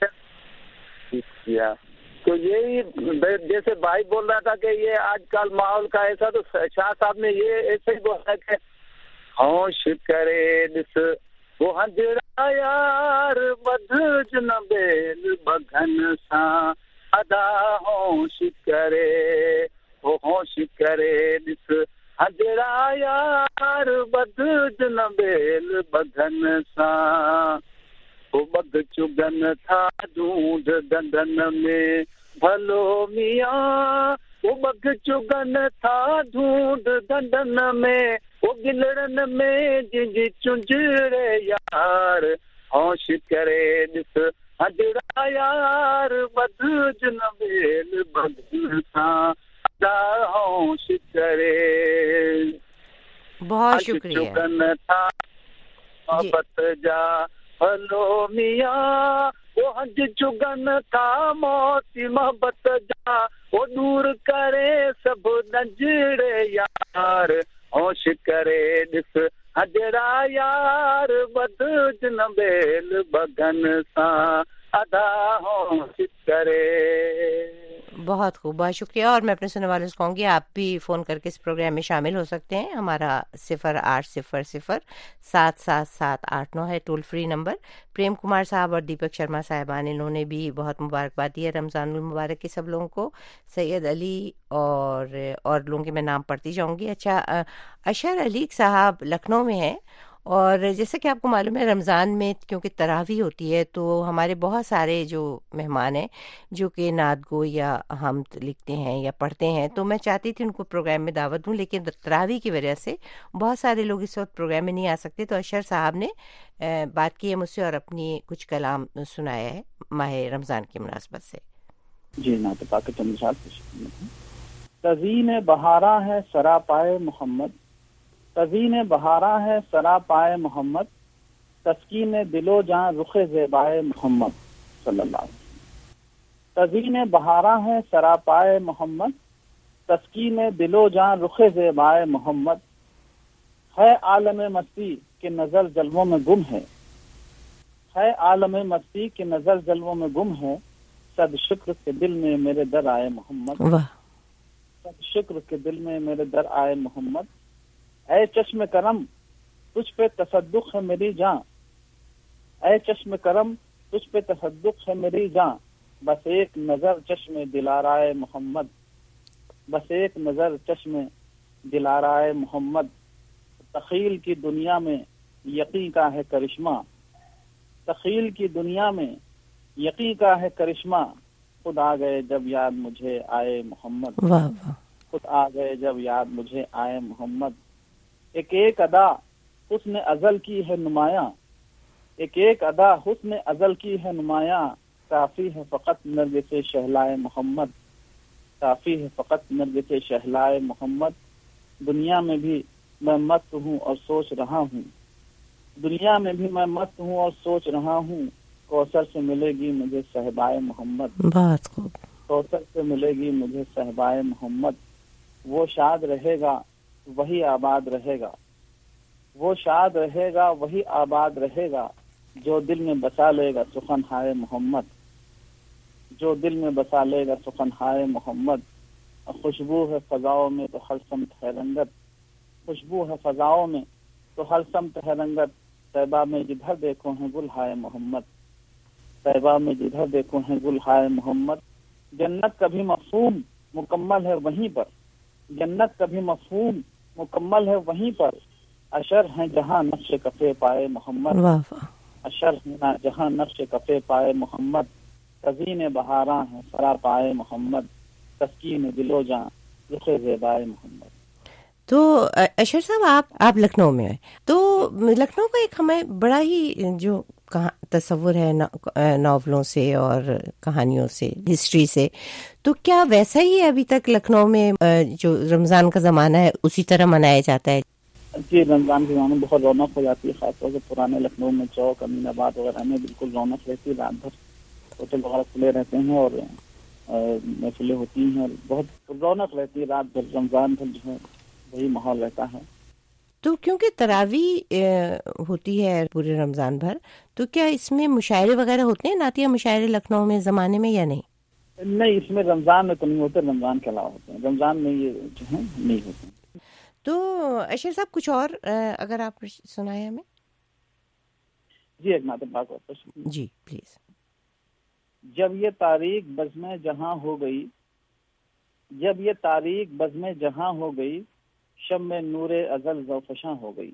تو یہی جیسے بھائی بول رہا تھا کہ یہ آج کل ماحول کا ایسا، تو شاہ صاحب نے یہ ایسے ہی بولا کہ ہوش کرے دس وہ ہجڑا یار بدھ جنبیل بگھن سا ادا ہوش کرے، وہ ہوش کرے دس ہجڑا یار بدھ جنبیل بگھن سا، وہ بگ چگن تھا ڈھونڈ گندن میں بھلو میاں، وہ بگ چگن تھا ڈھونڈ گندن میں، وہ گلڑن میں جنجی چنجڑے یار ہوش کرے دس ہجڑا یار بدھ جنبیل بگھن سا ادا ہوش کرے. بہت شکریہ. چگن تھا محبت جا ہلو میاں وہ ہنج چگن تھا موتی محبت جا وہ دور کرے سب نجڑے یار ہوش کرے ڈس ہجرا یار بد جن بیل بگن سا ادا ہوش کرے. بہت خوب، بہت شکریہ. اور میں اپنے سننے والوں سے کہوں گی آپ بھی فون کر کے اس پروگرام میں شامل ہو سکتے ہیں. ہمارا 0800-777-89 ہے toll free number. Prem Kumar صاحب اور دیپک شرما صاحبان انہوں نے بھی بہت مبارکباد دی ہے رمضان المبارک کی سب لوگوں کو. سید علی اور لوگوں کے میں نام پڑھتی جاؤں گی. اچھا، اشر علی صاحب لکھنؤ میں ہیں، اور جیسا کہ آپ کو معلوم ہے رمضان میں کیونکہ تراویح ہوتی ہے تو ہمارے بہت سارے جو مہمان ہیں جو کہ نعت گو یا حمد لکھتے ہیں یا پڑھتے ہیں، تو میں چاہتی تھی ان کو پروگرام میں دعوت دوں، لیکن تراویح کی وجہ سے بہت سارے لوگ اس وقت پروگرام میں نہیں آ سکتے. تو اشر صاحب نے بات کی ہے مجھ سے اور اپنی کچھ کلام سنایا ہے ماہ رمضان کی مناسبت سے. جی نعت پاک تزئین بہارا ہے سرا پائے محمد، تزئین بہارا ہے سرا پائے محمد، تسکین دل و جاں رخ زیبائے محمد صلی اللہ علیہ وسلم. تزئین بہارا ہے سرا پائے محمد، تسکین دل و جاں رخ زیبائے محمد. ہے عالم مستی کہ نظر جلووں میں گم ہے، ہے عالم مستی کہ نظر جلووں میں گم ہے. صد شکر کے دل میں میرے در آئے محمد، صد شکر کے دل میں میرے در آئے محمد. اے چشم کرم تجھ پہ تصدق ہے میری جاں، اے چشم کرم تجھ پہ تصدق ہے میری جاں. بس ایک نظر چشم دلارائے محمد، بس ایک نظر چشم دلارائے محمد. تخیل کی دنیا میں یقین کا ہے کرشمہ، تخیل کی دنیا میں یقین کا ہے کرشمہ. خود آ گئے جب یاد مجھے آئے محمد، خود آ گئے جب یاد مجھے آئے محمد. ایک ایک ادا حسن ازل کی ہے نمایاں، ایک ایک ادا حسن ازل کی ہے نمایاں. کافی ہے فقط نرگس شہلائے محمد، کافی ہے فقط نرگس شہلائے محمد. دنیا میں بھی میں مست ہوں اور سوچ رہا ہوں، دنیا میں بھی میں مست ہوں اور سوچ رہا ہوں. کوثر سے ملے گی مجھے صحبائے محمد، بہت خوب. کوثر سے ملے گی مجھے صحبائے محمد. وہ شاد رہے گا وہی آباد رہے گا، وہ شاد رہے گا وہی آباد رہے گا. جو دل میں بسا لے گا سخن ہائے محمد، جو دل میں بسا لے گا سخن ہائے محمد. خوشبو ہے فضاؤں میں تو ہر سمت ہے رنگت، خوشبو ہے فضاؤں میں تو ہر سمت ہے رنگت. طیبہ میں جدھر دیکھو ہیں گل ہائے محمد، طیبہ میں جدھر دیکھو ہیں گل ہائے محمد. جنت کا بھی مفہوم مکمل ہے وہیں پر، جنت کا بھی مفہوم مکمل ہے وہیں پر. اشر ہیں جہاں نقش کفے پائے محمد، اشر ہیں جہاں نقش کفے پائے محمد. تزئین بہاراں ہیں سرا پائے محمد، تسکین دل و جاں رخ زیبائے محمد. تو اشر صاحب آپ لکھنؤ میں ہیں، تو لکھنؤ کا ایک ہمیں بڑا ہی جو تصور ہے ناولوں سے اور کہانیوں سے، ہسٹری سے، تو کیا ویسا ہی ابھی تک لکھنؤ میں جو رمضان کا زمانہ ہے اسی طرح منایا جاتا ہے؟ جی، رمضان کے زمانے میں بہت رونق ہو جاتی ہے، خاص طور سے پرانے لکھنؤ میں چوک امین آباد وغیرہ میں بالکل رونق رہتی ہے. رات بھر ہوٹل وغیرہ کھلے رہتے ہیں اور محفلیں ہوتی ہیں اور بہت رونق رہتی ہے رات بھر. رمضان بھر جو ہے وہی ماحول رہتا ہے. تو کیونکہ تراویح ہوتی ہے پورے رمضان بھر، تو کیا اس میں مشاعرے وغیرہ ہوتے ہیں، نعتیہ مشاعرے لکھنؤ میں زمانے میں یا نہیں؟ نہیں، اس میں رمضان میں تو نہیں ہوتے، رمضان کے علاوہ ہوتے ہیں. رمضان میں یہ جو ہیں نہیں ہوتے. تو اشر صاحب کچھ اور اگر آپ سنائیں ہمیں. جی ایک نعت پاک واپس. جی پلیز. جب یہ تاریخ بزم جہاں ہو گئی، جب یہ تاریخ بزم جہاں ہو گئی، شمع نور ازل ذوفشاں ہو گئی.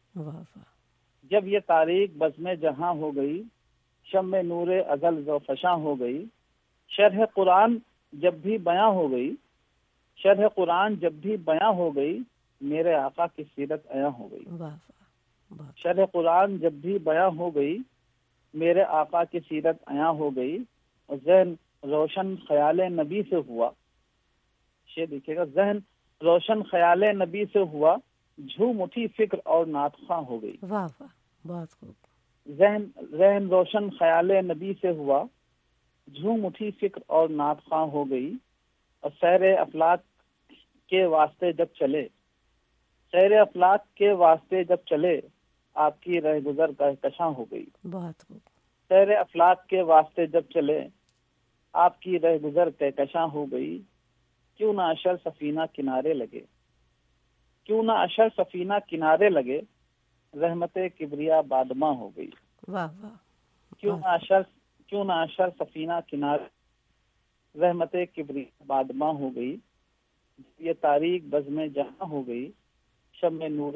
جب یہ تاریخ بزم جہاں ہو گئی، شمع نور ازل ذوفشاں ہو گئی. شرح قرآن جب بھی بیاں ہو گئی، شرح قرآن جب بھی بیاں ہو گئی، میرے آقا کی سیرت عیاں ہو گئی. شرح قرآن جب بھی بیاں ہو گئی، میرے آقا کی سیرت عیاں ہو گئی. ذہن روشن خیال نبی سے ہوا، یہ دیکھیے گا، ذہن روشن خیال نبی سے ہوا، جھوم اٹھی فکر اور ناطخواں ہو گئی. واہ واہ، بہت خوب. ذہن روشن خیال نبی سے ہوا، جھوم اٹھی فکر اور ناطخواں ہو گئی. اور سیر افلاک کے واسطے جب چلے، سیر افلاک کے واسطے جب چلے، آپ کی رہ گزر کہکشاں ہو گئی. بہت خوب. سیر افلاک کے واسطے جب چلے، آپ کی رہ گزر کہکشاں ہو گئی. کیوں نہ اشر سفینہ کنارے لگے، کیوں نہ اشر سفینہ کنارے لگے، رحمت کبریا بادماں ہو گئی. واہ واہ. کیوں نہ اشر سفینہ کنارے، رحمت کبریا بادماں ہو گئی. یہ تاریخ بزم جہاں ہو گئی، شمع نور.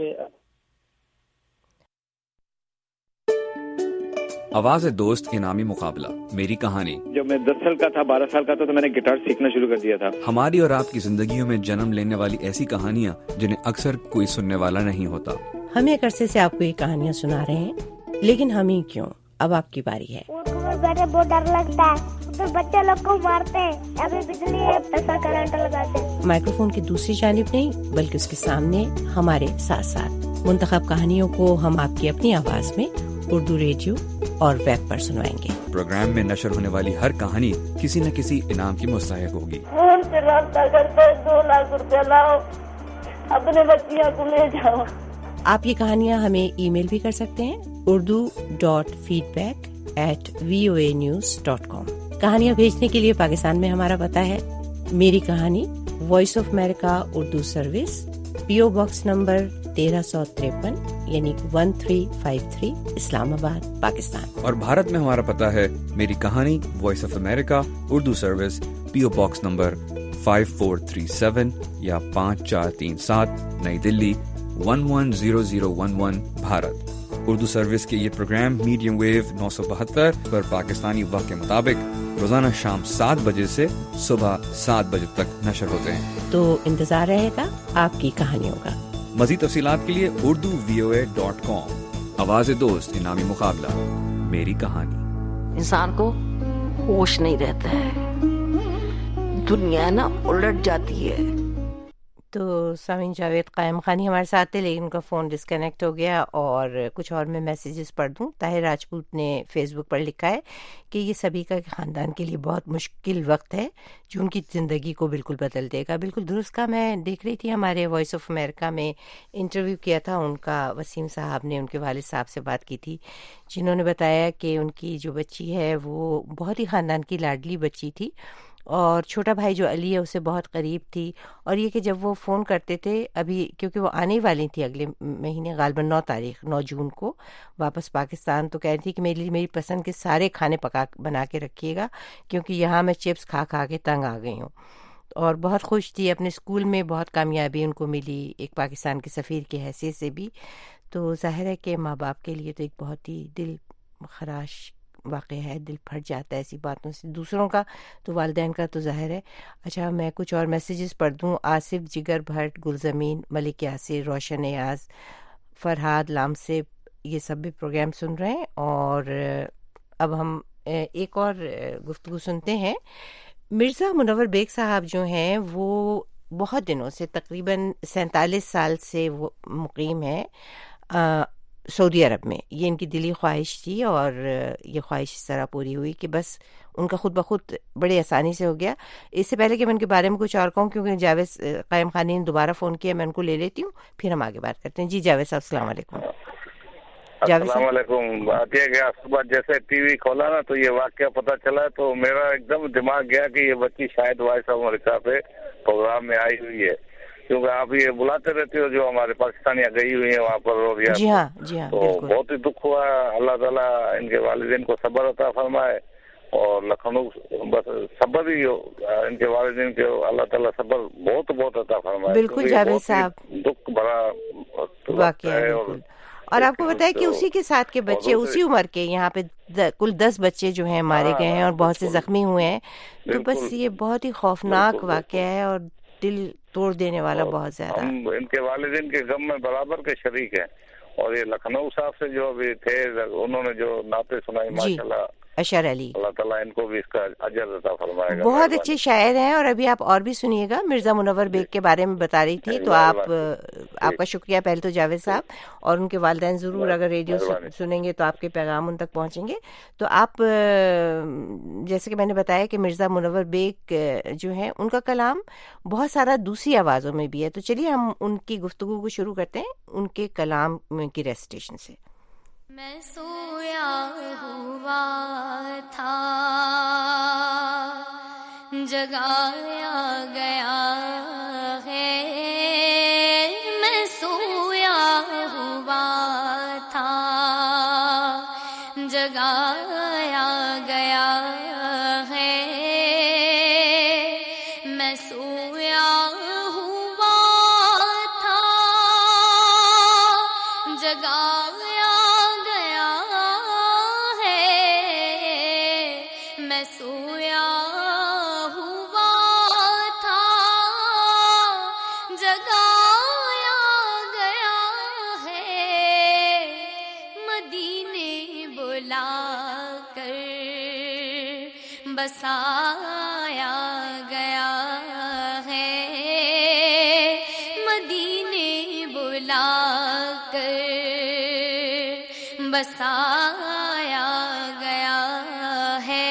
آواز دوست انعامی مقابلہ میری کہانی. جب میں 10 سال کا تھا، 12 سال کا تھا، تو میں نے گٹار سیکھنا شروع کر دیا تھا. ہماری اور آپ کی زندگیوں میں جنم لینے والی ایسی کہانیاں جنہیں اکثر کوئی سننے والا نہیں ہوتا. ہم ایک عرصے سے آپ کو یہ کہانیاں سنا رہے ہیں، لیکن ہم ہی کیوں، اب آپ کی باری ہے. بیٹھے بہت ڈر لگتا ہے، تو بچے لوگ کو مارتے ہیں، ابھی بجلی ہے ایسا کرنٹ لگاتے ہیں. مائکرو فون کی دوسری جانب نہیں بلکہ اس کے سامنے ہمارے ساتھ ساتھ منتخب کہانیوں کو ہم آپ کی اپنی آواز میں اردو ریڈیو اور ویب پر سنوائیں گے. پروگرام میں نشر ہونے والی ہر کہانی کسی نہ کسی انعام کی مستحق ہوگی. فون سے رابطہ کرتے 2 لاکھ روپے لاؤ، اپنے بچیاں کو لے جاؤ. آپ یہ کہانیاں ہمیں ای میل بھی کر سکتے ہیں urdu.feedback@voanews.com. کہانیاں بھیجنے کے لیے پاکستان میں ہمارا پتہ ہے میری کہانی، Voice of America Urdu service, PO box number 1353 یعنی 1353 اسلام آباد پاکستان. اور بھارت میں ہمارا پتہ ہے میری کہانی، Voice of America Urdu service, PO box number 5437 یا 5437 نئی دلی 110011 بھارت. اردو سروس کے یہ پروگرام میڈیم ویو 972 پر پاکستانی وقت کے مطابق روزانہ شام 7 بجے سے صبح 7 بجے تک نشر ہوتے ہیں. تو انتظار رہے گا آپ کی کہانیوں کا. مزید تفصیلات کے لیے urduvoa.com. آواز دوست انعامی مقابلہ میری کہانی. انسان کو ہوش نہیں رہتا ہے، دنیا نا الٹ جاتی ہے. تو سامعین جاوید قائم خانی ہمارے ساتھ تھے، لیکن ان کا فون ڈسکنیکٹ ہو گیا. اور کچھ اور میں میسیجز پڑھ دوں. طاہر راجپوت نے فیس بک پر لکھا ہے کہ یہ سبھی کا خاندان کے لیے بہت مشکل وقت ہے جو ان کی زندگی کو بالکل بدل دے گا. بالکل درست کا میں دیکھ رہی تھی، ہمارے وائس آف امریکہ میں انٹرویو کیا تھا ان کا، وسیم صاحب نے ان کے والد صاحب سے بات کی تھی جنہوں نے بتایا کہ ان کی جو بچی ہے وہ بہت ہی خاندان کی لاڈلی بچی تھی، اور چھوٹا بھائی جو علی ہے اسے بہت قریب تھی. اور یہ کہ جب وہ فون کرتے تھے ابھی، کیونکہ وہ آنے والی تھی اگلے مہینے غالباً 9 جون کو واپس پاکستان، تو کہہ رہی تھی کہ میری پسند کے سارے کھانے بنا کے رکھیے گا کیونکہ یہاں میں چپس کھا کھا کے تنگ آ گئی ہوں. اور بہت خوش تھی، اپنے اسکول میں بہت کامیابی ان کو ملی، ایک پاکستان کے سفیر کی حیثیت سے بھی. تو ظاہر ہے کہ ماں باپ کے لیے تو ایک بہت ہی دل خراش واقع ہے، دل پھٹ جاتا ہے ایسی باتوں سے. دوسروں کا تو والدین کا تو ظاہر ہے. اچھا میں کچھ اور میسیجز پڑھ دوں. آصف، جگر بھٹ، گلزمین، ملک یاسر، روشن ایاز، فرحاد لامسے، یہ سب بھی پروگرام سن رہے ہیں. اور اب ہم ایک اور گفتگو سنتے ہیں. مرزا منور بیگ صاحب جو ہیں وہ بہت دنوں سے، تقریباً 47 سال سے وہ مقیم ہیں سعودی عرب میں. یہ ان کی دلی خواہش تھی اور یہ خواہش اس طرح پوری ہوئی کہ بس ان کا خود بخود بڑے آسانی سے ہو گیا. اس سے پہلے کہ میں ان کے بارے میں کچھ اور کہوں، کیونکہ جاوید قائم خانی نے دوبارہ فون کیا، میں ان کو لے لیتی ہوں پھر ہم آگے بات کرتے ہیں. جی جاوید صاحب السلام علیکم. السلام علیکم. بات یہ کہ صبح جیسے ٹی وی کھولا نا تو یہ واقعہ پتہ چلا تو میرا ایک دم دماغ گیا کہ یہ بچی شاید وائس آف امریکہ پہ پروگرام میں آئی ہوئی ہے، کیونکہ آپ یہ بلاتے رہتے ہو جو ہمارے پاکستانیاں گئی ہوئی ہیں وہاں پر. اور جی ہاں تو بہت ہی دکھ ہوا. اللہ تعالیٰ ان کے والدین کو صبر عطا فرمائے، اور لکھنؤ بس صبر ہی ہو ان کے والدین کے، اللہ تعالیٰ صبر بہت بہت عطا فرمائے. بالکل جاوید صاحب، دکھ بڑا واقعہ ہے. اور آپ کو بتایا کہ اسی کے ساتھ کے بچے اسی عمر کے یہاں پہ کل 10 بچے جو ہیں مارے گئے ہیں اور بہت سے زخمی ہوئے ہیں. تو بس یہ بہت ہی خوفناک واقعہ ہے اور دل توڑ دینے والا بہت زیادہ. ہم ان کے والدین کے غم میں برابر کے شریک ہیں. اور یہ لکھنؤ صاحب سے جو ابھی تھے انہوں نے جو نعتیں سنائی ماشاءاللہ اشر علی. اللہ تعالیٰ ان کو بھی اس کا اجر عطا فرمائے گا. بہت اچھے شاعر ہیں. اور ابھی آپ اور بھی سنیے گا. مرزا منور بیگ کے بارے میں بتا رہی تھی, تو آپ کا شکریہ پہلے تو جاوید صاحب, اور ان کے والدین ضرور اگر ریڈیو سنیں گے تو آپ کے پیغام ان تک پہنچیں گے. تو آپ جیسے کہ میں نے بتایا کہ مرزا منور بیگ جو ہیں ان کا کلام بہت سارا دوسری آوازوں میں بھی ہے. تو چلیے ہم ان کی گفتگو کو شروع کرتے ہیں ان کے کلام کی ریسیٹیشن سے. میں سویا ہوا تھا, جگایا گیا ہے. میں سویا ہوا تھا, جگایا گیا ہے. میں سویا ہوا تھا, جگایا سویا ہوا تھا, جگایا گیا ہے. مدینے بلا کر بسایا گیا ہے. مدینے بلا کر بسایا گیا ہے.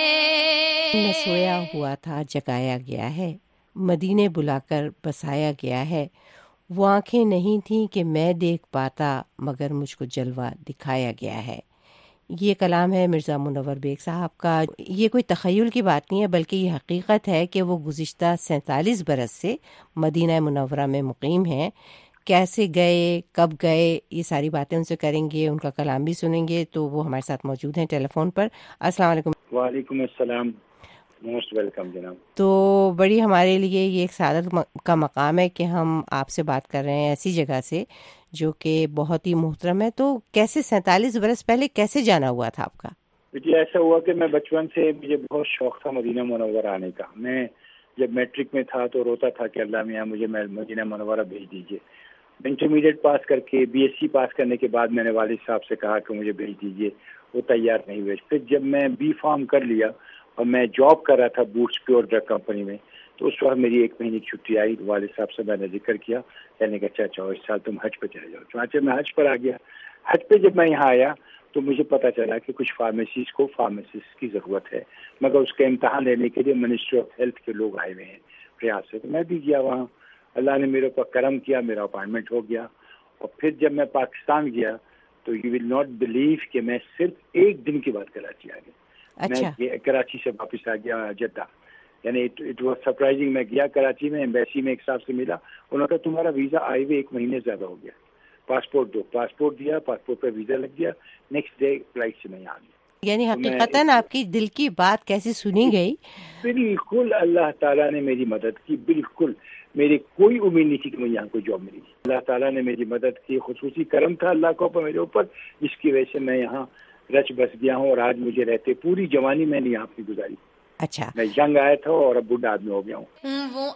میں سویا ہوا تھا, جگایا گیا ہے. مدینے بلا کر بسایا گیا ہے. وہ آنکھیں نہیں تھیں کہ میں دیکھ پاتا, مگر مجھ کو جلوہ دکھایا گیا ہے. یہ کلام ہے مرزا منور بیگ صاحب کا. یہ کوئی تخیل کی بات نہیں ہے, بلکہ یہ حقیقت ہے کہ وہ گزشتہ 47 برس سے مدینہ منورہ میں مقیم ہیں. کیسے گئے, کب گئے, یہ ساری باتیں ان سے کریں گے, ان کا کلام بھی سنیں گے. تو وہ ہمارے ساتھ موجود ہیں ٹیلی فون پر. السلام علیکم. وعلیکم السلام. موسٹ ویلکم جناب. تو بڑی ہمارے لیے یہ ایک سعادت کا مقام ہے کہ ہم آپ سے بات کر رہے ہیں ایسی جگہ سے جو کہ بہت ہی محترم ہے. تو کیسے 47 برس پہلے کیسے جانا ہوا تھا آپ کا؟ جی ایسا ہوا کہ میں بچپن سے مجھے بہت شوق تھا مدینہ منورہ آنے کا. میں جب میٹرک میں تھا تو روتا تھا کہ اللہ میاں مجھے مدینہ منورہ بھیج دیجیے. انٹرمیڈیٹ پاس کر کے بی ایس سی پاس کرنے کے بعد میں نے والد صاحب سے کہا کہ مجھے بھیج دیجیے, وہ تیار نہیں ہوئے. پھر جب میں بی فارم کر لیا اور میں جاب کر رہا تھا بوٹس پیور ڈرگ کمپنی میں, تو اس وقت میری 1 مہینے کی چھٹی آئی. والد صاحب سے میں نے ذکر کیا, کہنے کا اچھا اس سال تم حج پہ چلے جاؤ. چنانچہ میں حج پر آ گیا. حج پہ جب میں یہاں آیا تو مجھے پتا چلا کہ کچھ فارمیسیز کو فارمیسسٹ کی ضرورت ہے, مگر اس کا امتحان لینے کے لیے منسٹری آف ہیلتھ کے لوگ آئے ہوئے ہیں پریاس سے. تو میں بھی گیا وہاں, اللہ نے میرے اوپر کرم کیا, میرا اپائنٹمنٹ ہو گیا. اور پھر جب میں پاکستان گیا تو یو ول ناٹ بلیو کہ میں صرف 1 دن کے بعد کراچی آ گیا. میں کراچی سے واپس آ گیا جدہ. یعنی اٹ واز سرپرائزنگ. میں گیا کراچی میں, ایمبیسی میں ایک صاحب سے ملا. انہوں نے کہا تمہارا ویزا آئے ہوئے 1 مہینے زیادہ ہو گیا, پاسپورٹ دو. پاسپورٹ دیا, پاسپورٹ پہ ویزا لگ گیا. نیکسٹ ڈے فلائٹ سے میں یہاں گیا. یعنی حقیقتاً آپ کی دل کی بات کیسے سنی گئی؟ بالکل اللہ تعالیٰ نے میری مدد کی. بالکل میری کوئی امید نہیں تھی کہ مجھے یہاں کوئی جاب ملے گی. اللہ تعالیٰ نے میری مدد کی. خصوصی کرم تھا اللہ کا میرے اوپر, جس کی وجہ سے میں یہاں رچ بس گیا ہوں. اور آج مجھے رہتے پوری جوانی میں نے یہاں اپنی گزاری. اچھا, میں ینگ آیا تھا اور اب بوڑھا آدمی ہو گیا ہوں. وہ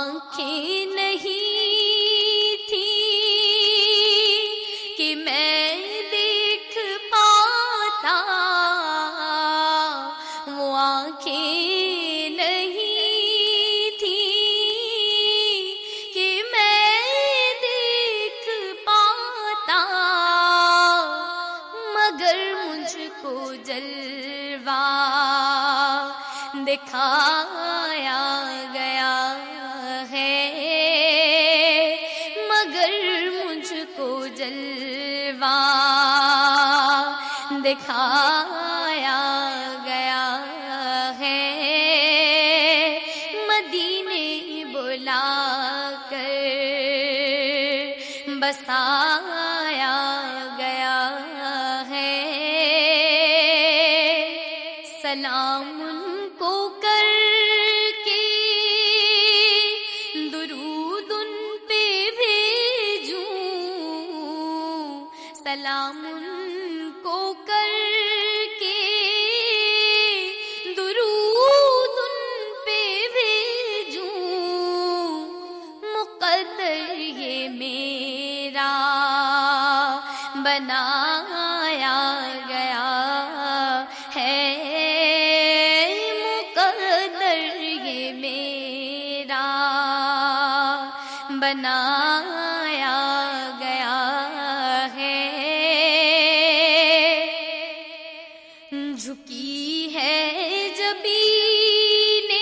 آنکھیں نہیں تھی کہ میں دیکھ پاتا, وہ آنکھیں نہیں تھی کہ میں دیکھ پاتا, مگر مجھ کو جلوہ دکھایا گیا ہے. مگر مجھ کو جلوہ دکھایا گیا ہے. مدینے بلا کر بسایا گیا ہے. سلام کو کر کے درود ان پہ بھیجوں, سلام ان کو کر کے درود ان پہ بھیجوں. مقدر یہ میرا بنایا گیا ہے. بنایا گیا ہے. جھکی ہے جبین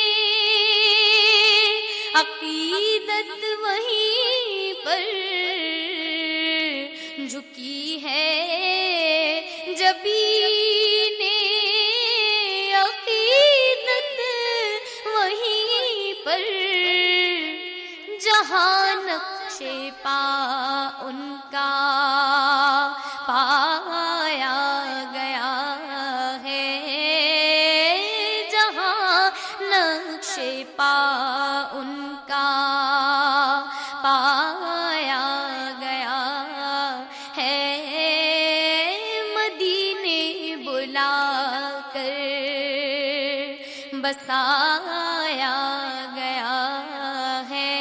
عقیدت وہیں پر, جھکی ہے جبین عقیدت وہیں پر, جہاں نقش پا ان کا پایا گیا ہے, جہاں نقش پا ان کا پایا گیا ہے. مدینے بلا کر بسایا گیا ہے.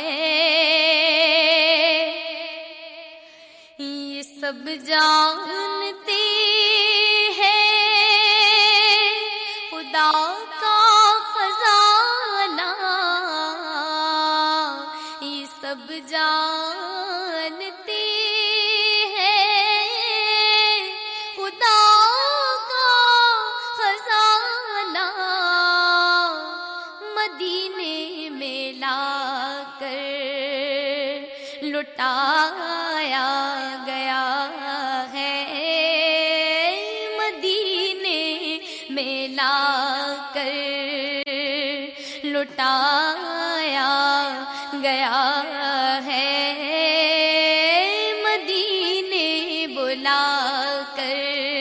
یہ سب جانتے ہیں خدا کا خزانہ, یہ سب جانتے ہیں خدا کا خزانہ, مدینے میں لا کر لٹایا گیا ہے. مدینے میں لا کر لٹایا گیا ہے. مدینے بلا کر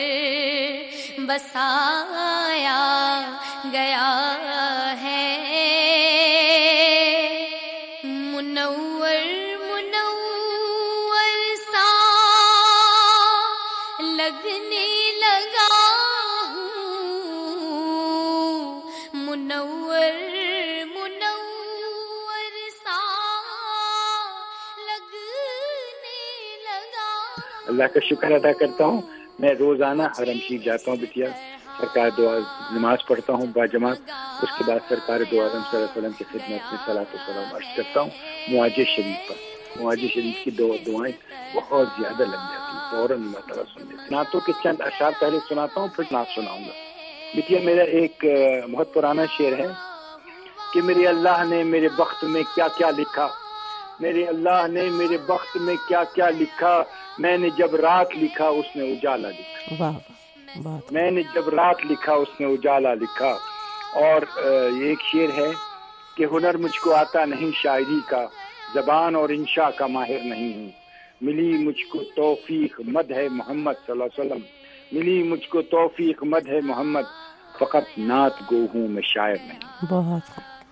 بسایا گیا ہے. منور منور سا لگنے لگا ہوں, منور منور سا لگنے لگا. اللہ کا شکر ادا کرتا ہوں. میں روزانہ حرم شریف جاتا ہوں بٹیا, سرکار دو نماز پڑھتا ہوں باجماعت, اس کے بعد سرکار دو عالم صلی اللہ علیہ وسلم کی خدمت میں صلاۃ و سلام عرض کرتا ہوں معاجز شریف پر. معاجز شریف کی دعائیں بہت زیادہ لگ جاتی ہیں, فوراً اللہ تعالیٰ سن لیتے ہیں. نعتوں کے چند اشعار پہلے سناتا ہوں, پھر نعت سناؤں گا. بٹیا میرا ایک بہت پرانا شعر ہے کہ میرے اللہ نے میرے بخت میں کیا کیا لکھا, میرے اللہ نے میرے بخت میں کیا کیا لکھا, میں نے جب رات لکھا اس نے اجالا لکھا. میں نے جب رات لکھا اس نے اجالا لکھا. اور یہ ایک شعر ہے کہ ہنر مجھ کو آتا نہیں شاعری کا, زبان اور انشاء کا ماہر نہیں ہوں, ملی مجھ کو توفیق مدح محمد صلی اللہ علیہ وسلم, ملی مجھ کو توفیق مدح محمد, فقط نعت گو ہوں میں شاعر نہیں. بہت.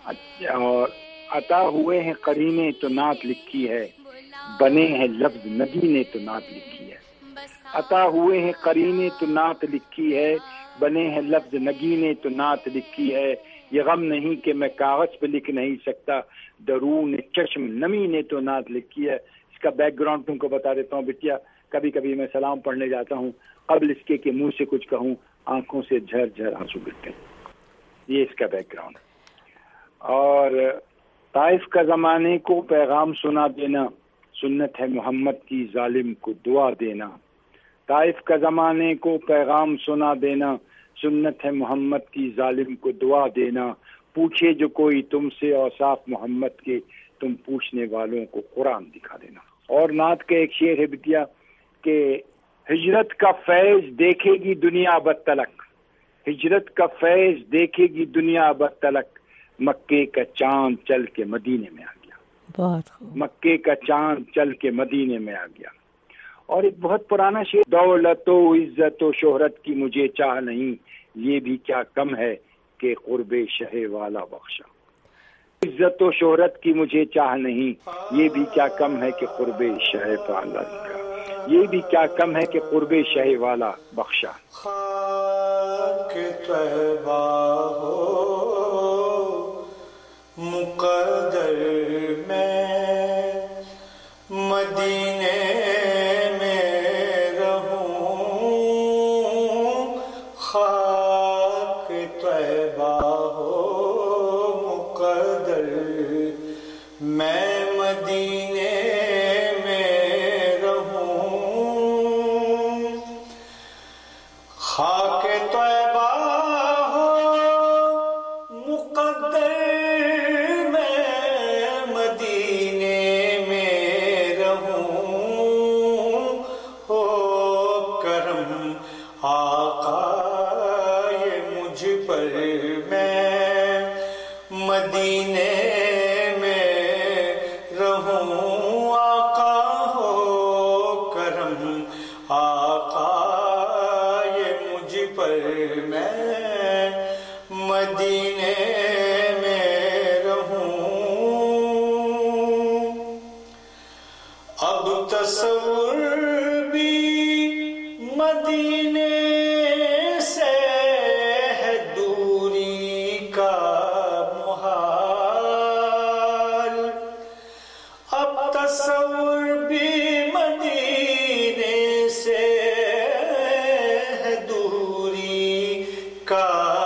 اور عطا ہوئے ہیں قرینے تو نعت لکھی ہے, بنے ہیں لفظ نبی نے تو نعت لکھی ہے. عطا ہوئے ہیں قرینے تو نعت لکھی ہے, بنے ہیں لفظ نگی نے تو نعت لکھی ہے. یہ غم نہیں کہ میں کاغذ پہ لکھ نہیں سکتا, درون چشم نمی نے تو نعت لکھی ہے. اس کا بیک گراؤنڈ تم کو بتا دیتا ہوں بٹیا. کبھی کبھی میں سلام پڑھنے جاتا ہوں, قبل اس کے کہ منہ سے کچھ کہوں آنکھوں سے جھر جھر آنسو گرتے ہیں. یہ اس کا بیک گراؤنڈ. اور طائف کا زمانے کو پیغام سنا دینا, سنت ہے محمد کی ظالم کو دعا دینا. طائف کا زمانے کو پیغام سنا دینا, سنت ہے محمد کی ظالم کو دعا دینا. پوچھے جو کوئی تم سے اوصاف محمد کے, تم پوچھنے والوں کو قرآن دکھا دینا. اور نعت کا ایک شعر ہے بٹیا کہ ہجرت کا فیض دیکھے گی دنیا ابد تلک, ہجرت کا فیض دیکھے گی دنیا ابد تلک, مکے کا چاند چل کے مدینے میں آ گیا. بہت مکے کا چاند چل کے مدینے میں آ گیا. اور ایک بہت پرانا شعر, دولت و عزت و شہرت کی مجھے چاہ نہیں, یہ بھی کیا کم ہے کہ قرب شہ والا بخشا. عزت و شہرت کی مجھے چاہ نہیں, یہ بھی کیا کم ہے کہ قرب شہ والا بخشا. یہ بھی کیا کم ہے کہ قرب شہ والا بخشا. خاک طیبہ ہو مقدر میں, مدینے میں رہوں. خاک طیبہ ہو مقدر میں مدینے میں رہوں خاک طیبہ ہو مقدر میں مدینے میں رہوں ہو کرم آقا یہ مجھ پر میں مدینے مدینے میں رہوں اب تصور بھی مدینے سے ہے دوری کا محال اب تصور بھی مدینے سے ہے دوری کا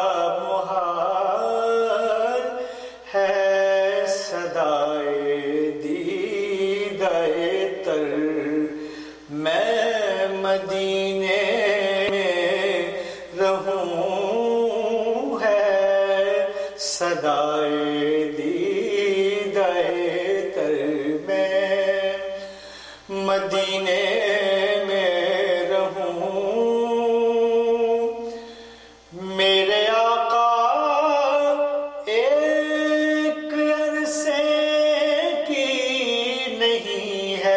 مدینے میں رہوں ہے صدائے دیدائے تر میں مدینے میں رہوں میرے آقا ایک عرصے کی نہیں ہے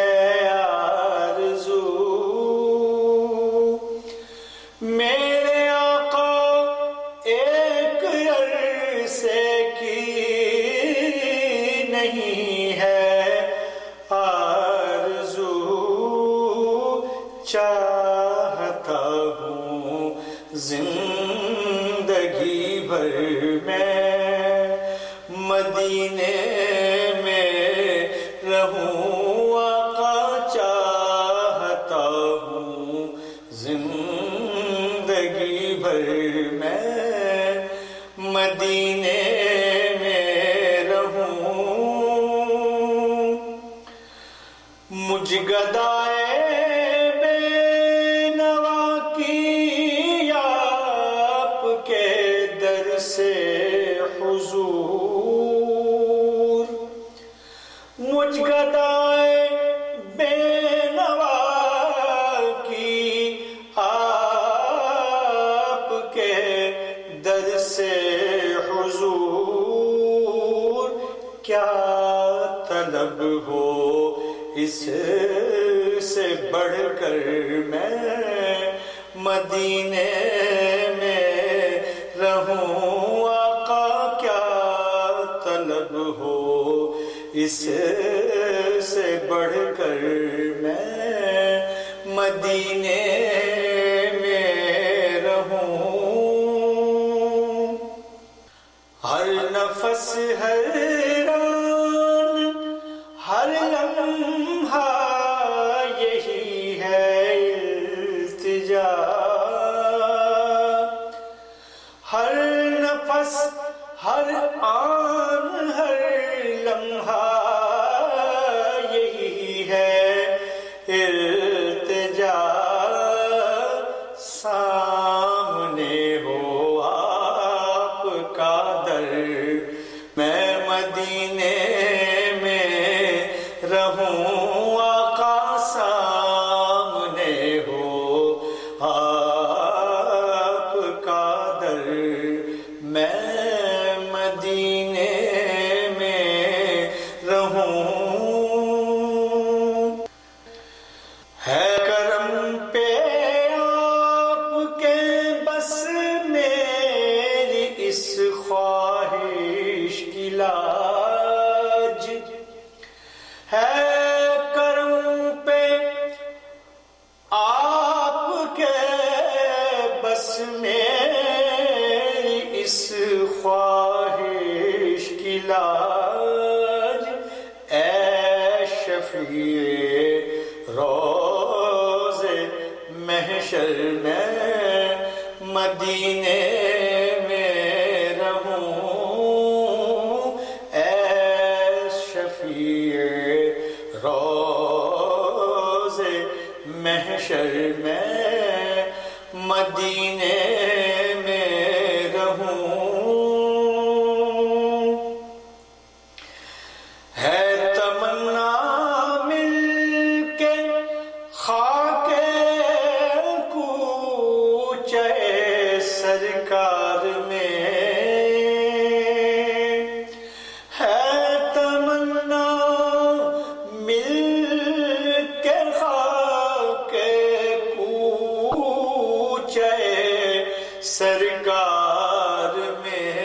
میرے آقا ایک عرصے کی نہیں ہے آرزو چاہتا ہوں زندگی بھر میں مدینے میں رہوں آقا چاہتا ہوں زندگی بھر میں مدینے میں رہوں مجھ گدائے بے نوا کی آپ کے در سے حضور مجھ گدائے بے نوا در سے حضور کیا طلب ہو اس سے بڑھ کر میں مدینے میں رہوں آقا کیا طلب ہو اس سے بڑھ کر میں مدینے میں رہوں ہر نفس ہر ران ہر لمحہ یہی ہے التجا ہر نفس ہر آن ہر لمحہ یہی ہے التجا سامنے ہو آپ کا در میں مدینے میں رہوں آقا سامنے ہو آپ کا در میں مدینے میں رہوں ہے کرم پہ آپ کے بس میری اس خواہش کی لاج ہے کرم پہ آپ کے بس میری اس خواہش کی لاج اے شفیع روز محشر میں مدینے میں رہوں اے شفیع शफीए रोज़े महशर में मदीने में रहूं, है तमन्ना मिलके खाके कूचे सरकार में, है तमन्ना मिलके खाके कूचे सरकार में,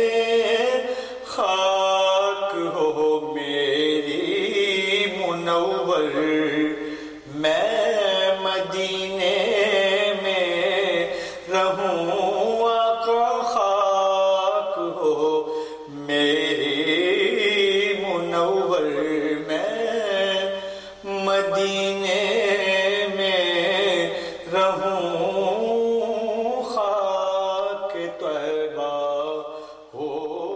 खाक हो मेरी मुनव्वर मैं मदीने में रहूं, आका खाक हो मेरी मुनव्वर मैं मदीने में रहूं, खाक तैबा हो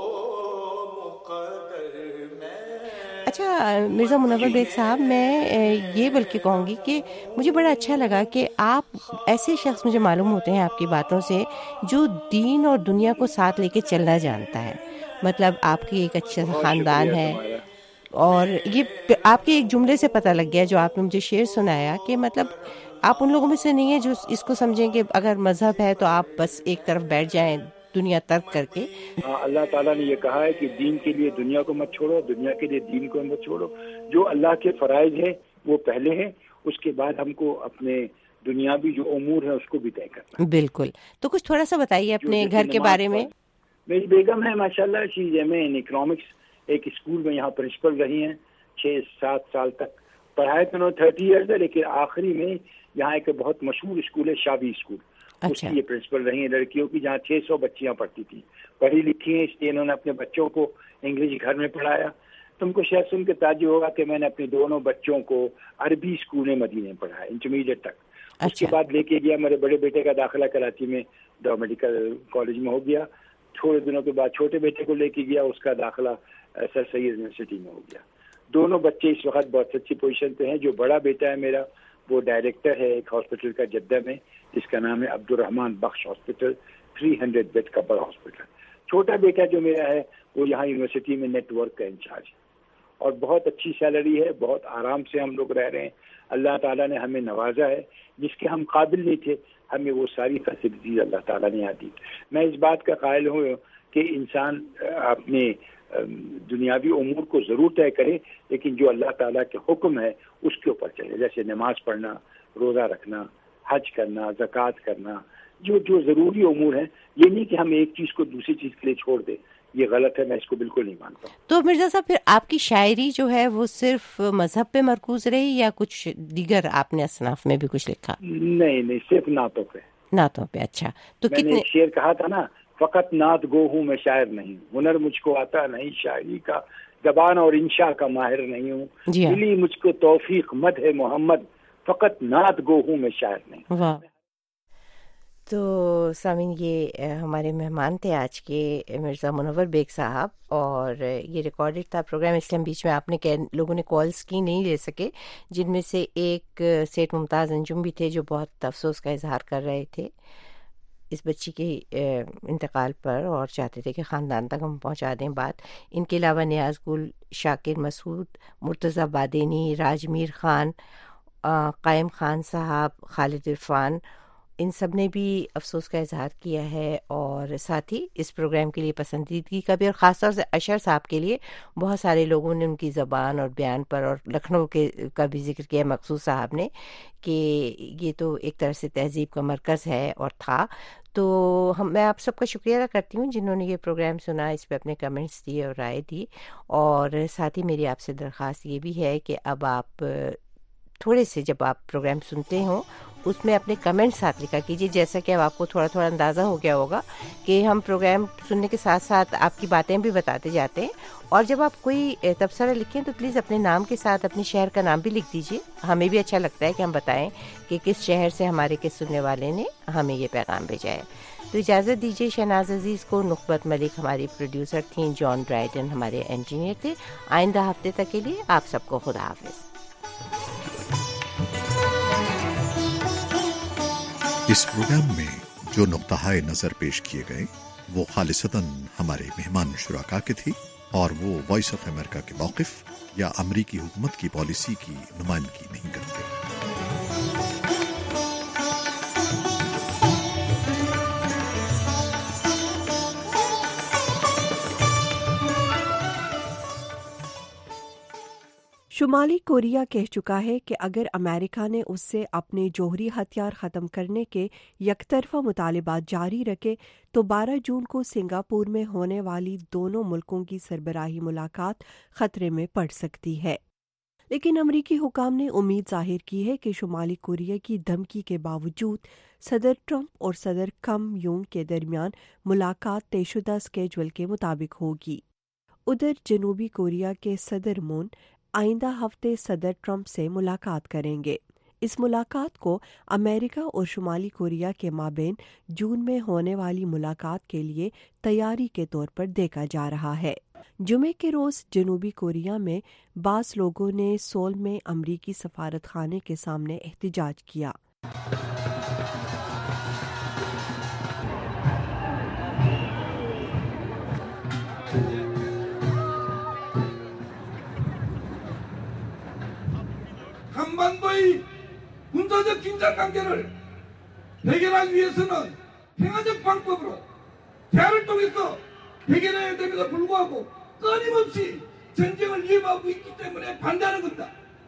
मुक़द्दर में। अच्छा मिर्ज़ा मुनव्वर बेग साहब, मैं ये बल्कि कहूँगी कि मुझे बड़ा अच्छा लगा कि आप ऐसे शख्स मुझे मालूम होते हैं आपकी बातों से जो दीन और दुनिया को साथ लेके चलना जानता है। मतलब आपकी एक अच्छा ख़ानदान है, और ये आपके एक जुमले से पता लग गया जो आपने मुझे शेर सुनाया कि मतलब आप उन लोगों में से नहीं है जो इसको समझें कि अगर मज़हब है तो आप बस एक तरफ बैठ जाएं दुनिया तर्क करके। हाँ, अल्लाह ताला ने ये कहा है कि दीन के लिए दुनिया को मत छोड़ो, दुनिया के लिए दीन को मत छोड़ो। जो अल्लाह के फराइज है वो पहले है, उसके बाद हमको अपने दुनियावी जो उमूर है उसको भी तय करना। बिल्कुल, तो कुछ थोड़ा सा बताइए अपने घर के बारे में। मेरी बेगम है माशाल्लाह, शी एमए इन इकोनॉमिक्स, एक स्कूल में यहाँ प्रिंसिपल रही हैं 6-7 साल तक। पढ़ाए तो 30 ईयर्स है, लेकिन आखिरी में यहाँ एक बहुत मशहूर स्कूल है शावी स्कूल, अच्छा। उसकी ये प्रिंसिपल रही है लड़कियों की, जहाँ 600 बच्चियाँ पढ़ती थी, पढ़ी लिखी हैं, इसलिए इन्होंने अपने बच्चों को इंग्लिश घर में पढ़ाया। तुमको शायद सुन के ताज्जुब होगा कि मैंने अपने दोनों बच्चों को अरबी स्कूल में मदीने पढ़ाया इंटरमीडिएट तक। उसके बाद लेके गया, मेरे बड़े बेटे का दाखिला कराची में मेडिकल कॉलेज में हो गया। थोड़े दिनों के बाद छोटे बेटे को लेके गया, उसका दाखिला सर सैयद यूनिवर्सिटी में हो गया। दोनों बच्चे इस वक्त बहुत अच्छी पोजीशन पे हैं। जो बड़ा बेटा है मेरा वो डायरेक्टर है एक हॉस्पिटल का जद्दा में, जिसका नाम है अब्दुर्रहमान बख्श हॉस्पिटल, 300 बेड का बड़ा हॉस्पिटल। छोटा बेटा जो मेरा है वो यहाँ यूनिवर्सिटी में नेटवर्क का इंचार्ज है, और बहुत अच्छी सैलरी है, बहुत आराम से हम लोग रह रहे हैं। अल्लाह ताला ने हमें नवाजा है, जिसके हम काबिल नहीं थे, हमें वो सारी फैसिलिटीज अल्लाह ताला ने यहाँ दी। मैं इस बात का कायल हूँ कि इंसान अपने दुनियावी उमूर को ज़रूर तय करे, लेकिन जो अल्लाह ताला के हुक्म है उसके ऊपर चले, जैसे नमाज पढ़ना, रोज़ा रखना, हज करना, ज़कात करना, जो जो ज़रूरी उमूर हैं। ये नहीं कि हम एक चीज़ को दूसरी चीज़ के लिए छोड़ दें, ये गलत है, मैं इसको बिल्कुल नहीं मानता। तो मिर्ज़ा साहब, फिर आपकी शायरी जो है वो सिर्फ मजहब पे मरकूज रही या कुछ दीगर आपने असनाफ में भी कुछ लिखा? नहीं, सिर्फ नातों पे। नातों पे, अच्छा। तो मैंने कितने शेर कहा था ना, फकत नात गो हूँ मैं शायर नहीं, हुनर मुझको आता नहीं शायरी का, जबान और इंशा का माहिर नहीं हूँ, मिली मुझको तौफीक मद है मोहम्मद, फकत नात गो हूँ मैं शायर नहीं। वाह। तो सामीन, ये हमारे मेहमान थे आज के मिर्ज़ा मुनव्वर बेग साहब, और ये रिकॉर्डेड था प्रोग्राम, इसलिए हम बीच में आपने लोगों ने कॉल्स की नहीं ले सके, जिनमें से एक सेठ मुमताज़ अंजुम भी थे जो बहुत अफसोस का इजहार कर रहे थे इस बच्ची के इंतकाल पर, और चाहते थे कि ख़ानदान तक हम पहुंचा दें बात। इनके अलावा नियाज़ गुल, शाकिर मसूद, मुर्तज़ा बादेनी, राजमीर ख़ान, कायम ख़ान साहब, खालिद इरफान, इन सब ने भी अफसोस का इजहार किया है, और साथ ही इस प्रोग्राम के लिए पसंदीदगी का भी, और ख़ासतौर से अशर साहब के लिए बहुत सारे लोगों ने उनकी ज़बान और बयान पर, और लखनऊ के का भी जिक्र किया मकसूद साहब ने कि ये तो एक तरह से तहज़ीब का मरकज़ है और था। तो मैं आप सबका शुक्रिया अदा करती हूँ जिन्होंने ये प्रोग्राम सुना, इस पर अपने कमेंट्स दिए और राय दी, और साथ ही मेरी आपसे दरख्वास्त ये भी है कि अब आप थोड़े से जब आप प्रोग्राम सुनते हो उसमें अपने कमेंट्स साथ लिखा कीजिए, जैसा कि अब आपको थोड़ा थोड़ा अंदाज़ा हो गया होगा कि हम प्रोग्राम सुनने के साथ साथ आपकी बातें भी बताते जाते हैं। और जब आप कोई तबसरा लिखें तो प्लीज़ अपने नाम के साथ अपने शहर का नाम भी लिख दीजिए, हमें भी अच्छा लगता है कि हम बताएं कि किस शहर से हमारे किस सुनने वाले ने हमें ये पैगाम भेजा है। تو اجازت دیجیے شہناز عزیز کو. نخبت ملک ہماری پروڈیوسر تھیں, جان ڈرائیڈن ہمارے انجینئر تھے. آئندہ ہفتے تک کے لیے آپ سب کو خدا حافظ. اس پروگرام میں جو نقطہ نظر پیش کیے گئے وہ خالصتاً ہمارے مہمان شرکاء کے تھی اور وہ وائس آف امریکہ کے موقف یا امریکی حکومت کی پالیسی کی نمائندگی نہیں کرتے. شمالی کوریا کہہ چکا ہے کہ اگر امریکہ نے اس سے اپنے جوہری ہتھیار ختم کرنے کے یک طرفہ مطالبات جاری رکھے تو 12 جون کو سنگاپور میں ہونے والی دونوں ملکوں کی سربراہی ملاقات خطرے میں پڑ سکتی ہے. لیکن امریکی حکام نے امید ظاہر کی ہے کہ شمالی کوریا کی دھمکی کے باوجود صدر ٹرمپ اور صدر کم یونگ کے درمیان ملاقات طے شدہ اسکیجول کے مطابق ہوگی. ادھر جنوبی کوریا کے صدر مون آئندہ ہفتے صدر ٹرمپ سے ملاقات کریں گے. اس ملاقات کو امریکہ اور شمالی کوریا کے مابین جون میں ہونے والی ملاقات کے لیے تیاری کے طور پر دیکھا جا رہا ہے. جمعے کے روز جنوبی کوریا میں بعض لوگوں نے سول میں امریکی سفارت خانے کے سامنے احتجاج کیا. 한반도의 군사적 긴장 관계를 해결하기 위해서는 평화적 방법으로 대화를 통해서 해결해야 됨에도 불구하고 끊임없이 전쟁을 이어가고 있기 때문에 반대하는 겁니다.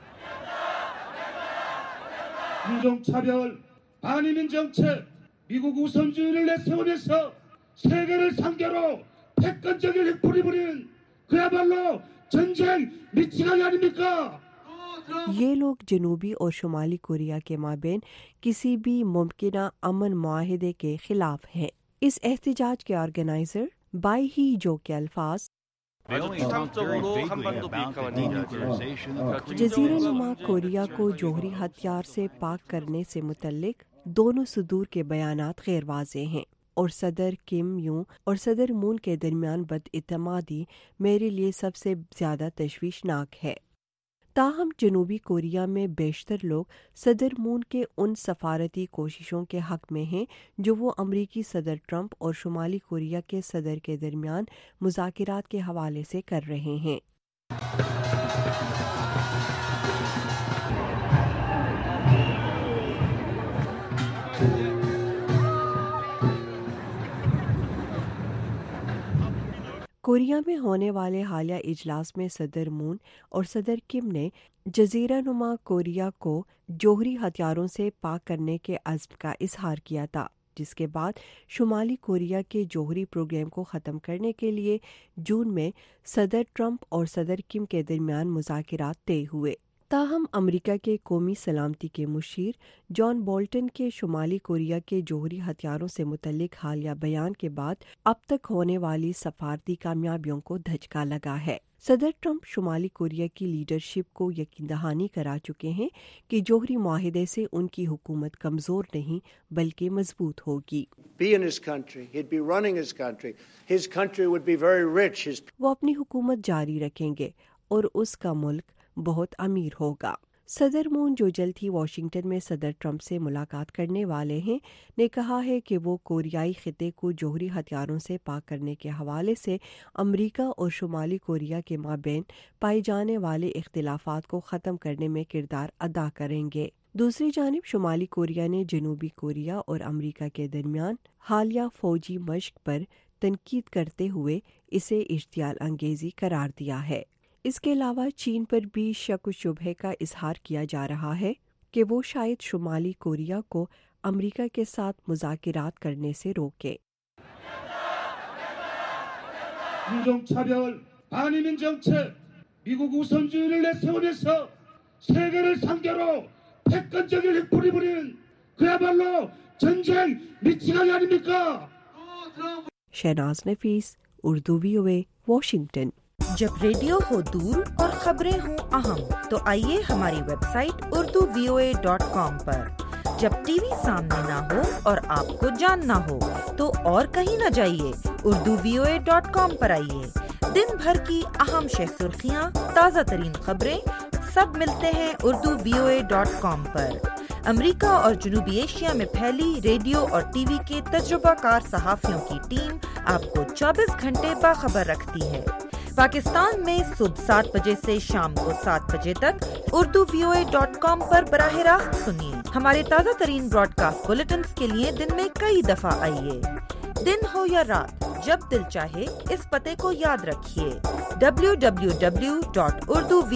인종차별, 반이민 정책, 미국 우선주의를 내세우면서 세계를 상대로 패권적인 핵풀이 부리는 그야말로 전쟁 미치광이 아닙니까? یہ لوگ جنوبی اور شمالی کوریا کے مابین کسی بھی ممکنہ امن معاہدے کے خلاف ہیں. اس احتجاج کے آرگنائزر بائی ہی جو کے الفاظ جزیرہ نما کوریا کو جوہری ہتھیار سے پاک کرنے سے متعلق دونوں صدور کے بیانات غیر واضح ہیں اور صدر کم یوں اور صدر مون کے درمیان بداعتمادی میرے لیے سب سے زیادہ تشویشناک ہے. تاہم جنوبی کوریا میں بیشتر لوگ صدر مون کے ان سفارتی کوششوں کے حق میں ہیں جو وہ امریکی صدر ٹرمپ اور شمالی کوریا کے صدر کے درمیان مذاکرات کے حوالے سے کر رہے ہیں. کوریا میں ہونے والے حالیہ اجلاس میں صدر مون اور صدر کم نے جزیرہ نما کوریا کو جوہری ہتھیاروں سے پاک کرنے کے عزم کا اظہار کیا تھا، جس کے بعد شمالی کوریا کے جوہری پروگرام کو ختم کرنے کے لیے جون میں صدر ٹرمپ اور صدر کم کے درمیان مذاکرات طے ہوئے. تاہم امریکہ کے قومی سلامتی کے مشیر جان بولٹن کے شمالی کوریا کے جوہری ہتھیاروں سے متعلق حالیہ بیان کے بعد اب تک ہونے والی سفارتی کامیابیوں کو دھچکا لگا ہے. صدر ٹرمپ شمالی کوریا کی لیڈرشپ کو یقین دہانی کرا چکے ہیں کہ جوہری معاہدے سے ان کی حکومت کمزور نہیں بلکہ مضبوط ہوگی. وہ اپنی حکومت جاری رکھیں گے اور اس کا ملک بہت امیر ہوگا. صدر مون جو جلد ہی واشنگٹن میں صدر ٹرمپ سے ملاقات کرنے والے ہیں نے کہا ہے کہ وہ کوریائی خطے کو جوہری ہتھیاروں سے پاک کرنے کے حوالے سے امریکہ اور شمالی کوریا کے مابین پائے جانے والے اختلافات کو ختم کرنے میں کردار ادا کریں گے. دوسری جانب شمالی کوریا نے جنوبی کوریا اور امریکہ کے درمیان حالیہ فوجی مشق پر تنقید کرتے ہوئے اسے اشتعال انگیزی قرار دیا ہے. اس کے علاوہ چین پر بھی شک و شبہ کا اظہار کیا جا رہا ہے کہ وہ شاید شمالی کوریا کو امریکہ کے ساتھ مذاکرات کرنے سے روکے. 인종차별, 반이민 정책, 미국 우선주의를 내세우면서 세계를 상대로 패권적인 핵풀이 부리는 그야말로 전쟁 미치광이 아닙니까? Shahnaz Nafees, Urdu VOA، Washington. جب ریڈیو ہو دور اور خبریں ہوں اہم تو آئیے ہماری ویب سائٹ urduvoa.com پر جب ٹی وی سامنے نہ ہو اور آپ کو جاننا ہو تو اور کہیں نہ جائیے، urduvoa.com پر آئیے۔ دن بھر کی اہم شہ سرخیاں، تازہ ترین خبریں سب ملتے ہیں urduvoa.com پر۔ امریکہ اور جنوبی ایشیا میں پھیلی ریڈیو اور ٹی وی کے تجربہ کار صحافیوں کی ٹیم آپ کو 24 گھنٹے باخبر رکھتی ہے۔ پاکستان میں صبح 7 بجے سے شام کو 7 بجے تک urduvoa.com پر براہ راست سنیے۔ ہمارے تازہ ترین براڈ کاسٹ بلیٹنز کے لیے دن میں کئی دفعہ آئیے۔ دن ہو یا رات، جب دل چاہے اس پتے کو یاد رکھیے، www.urdu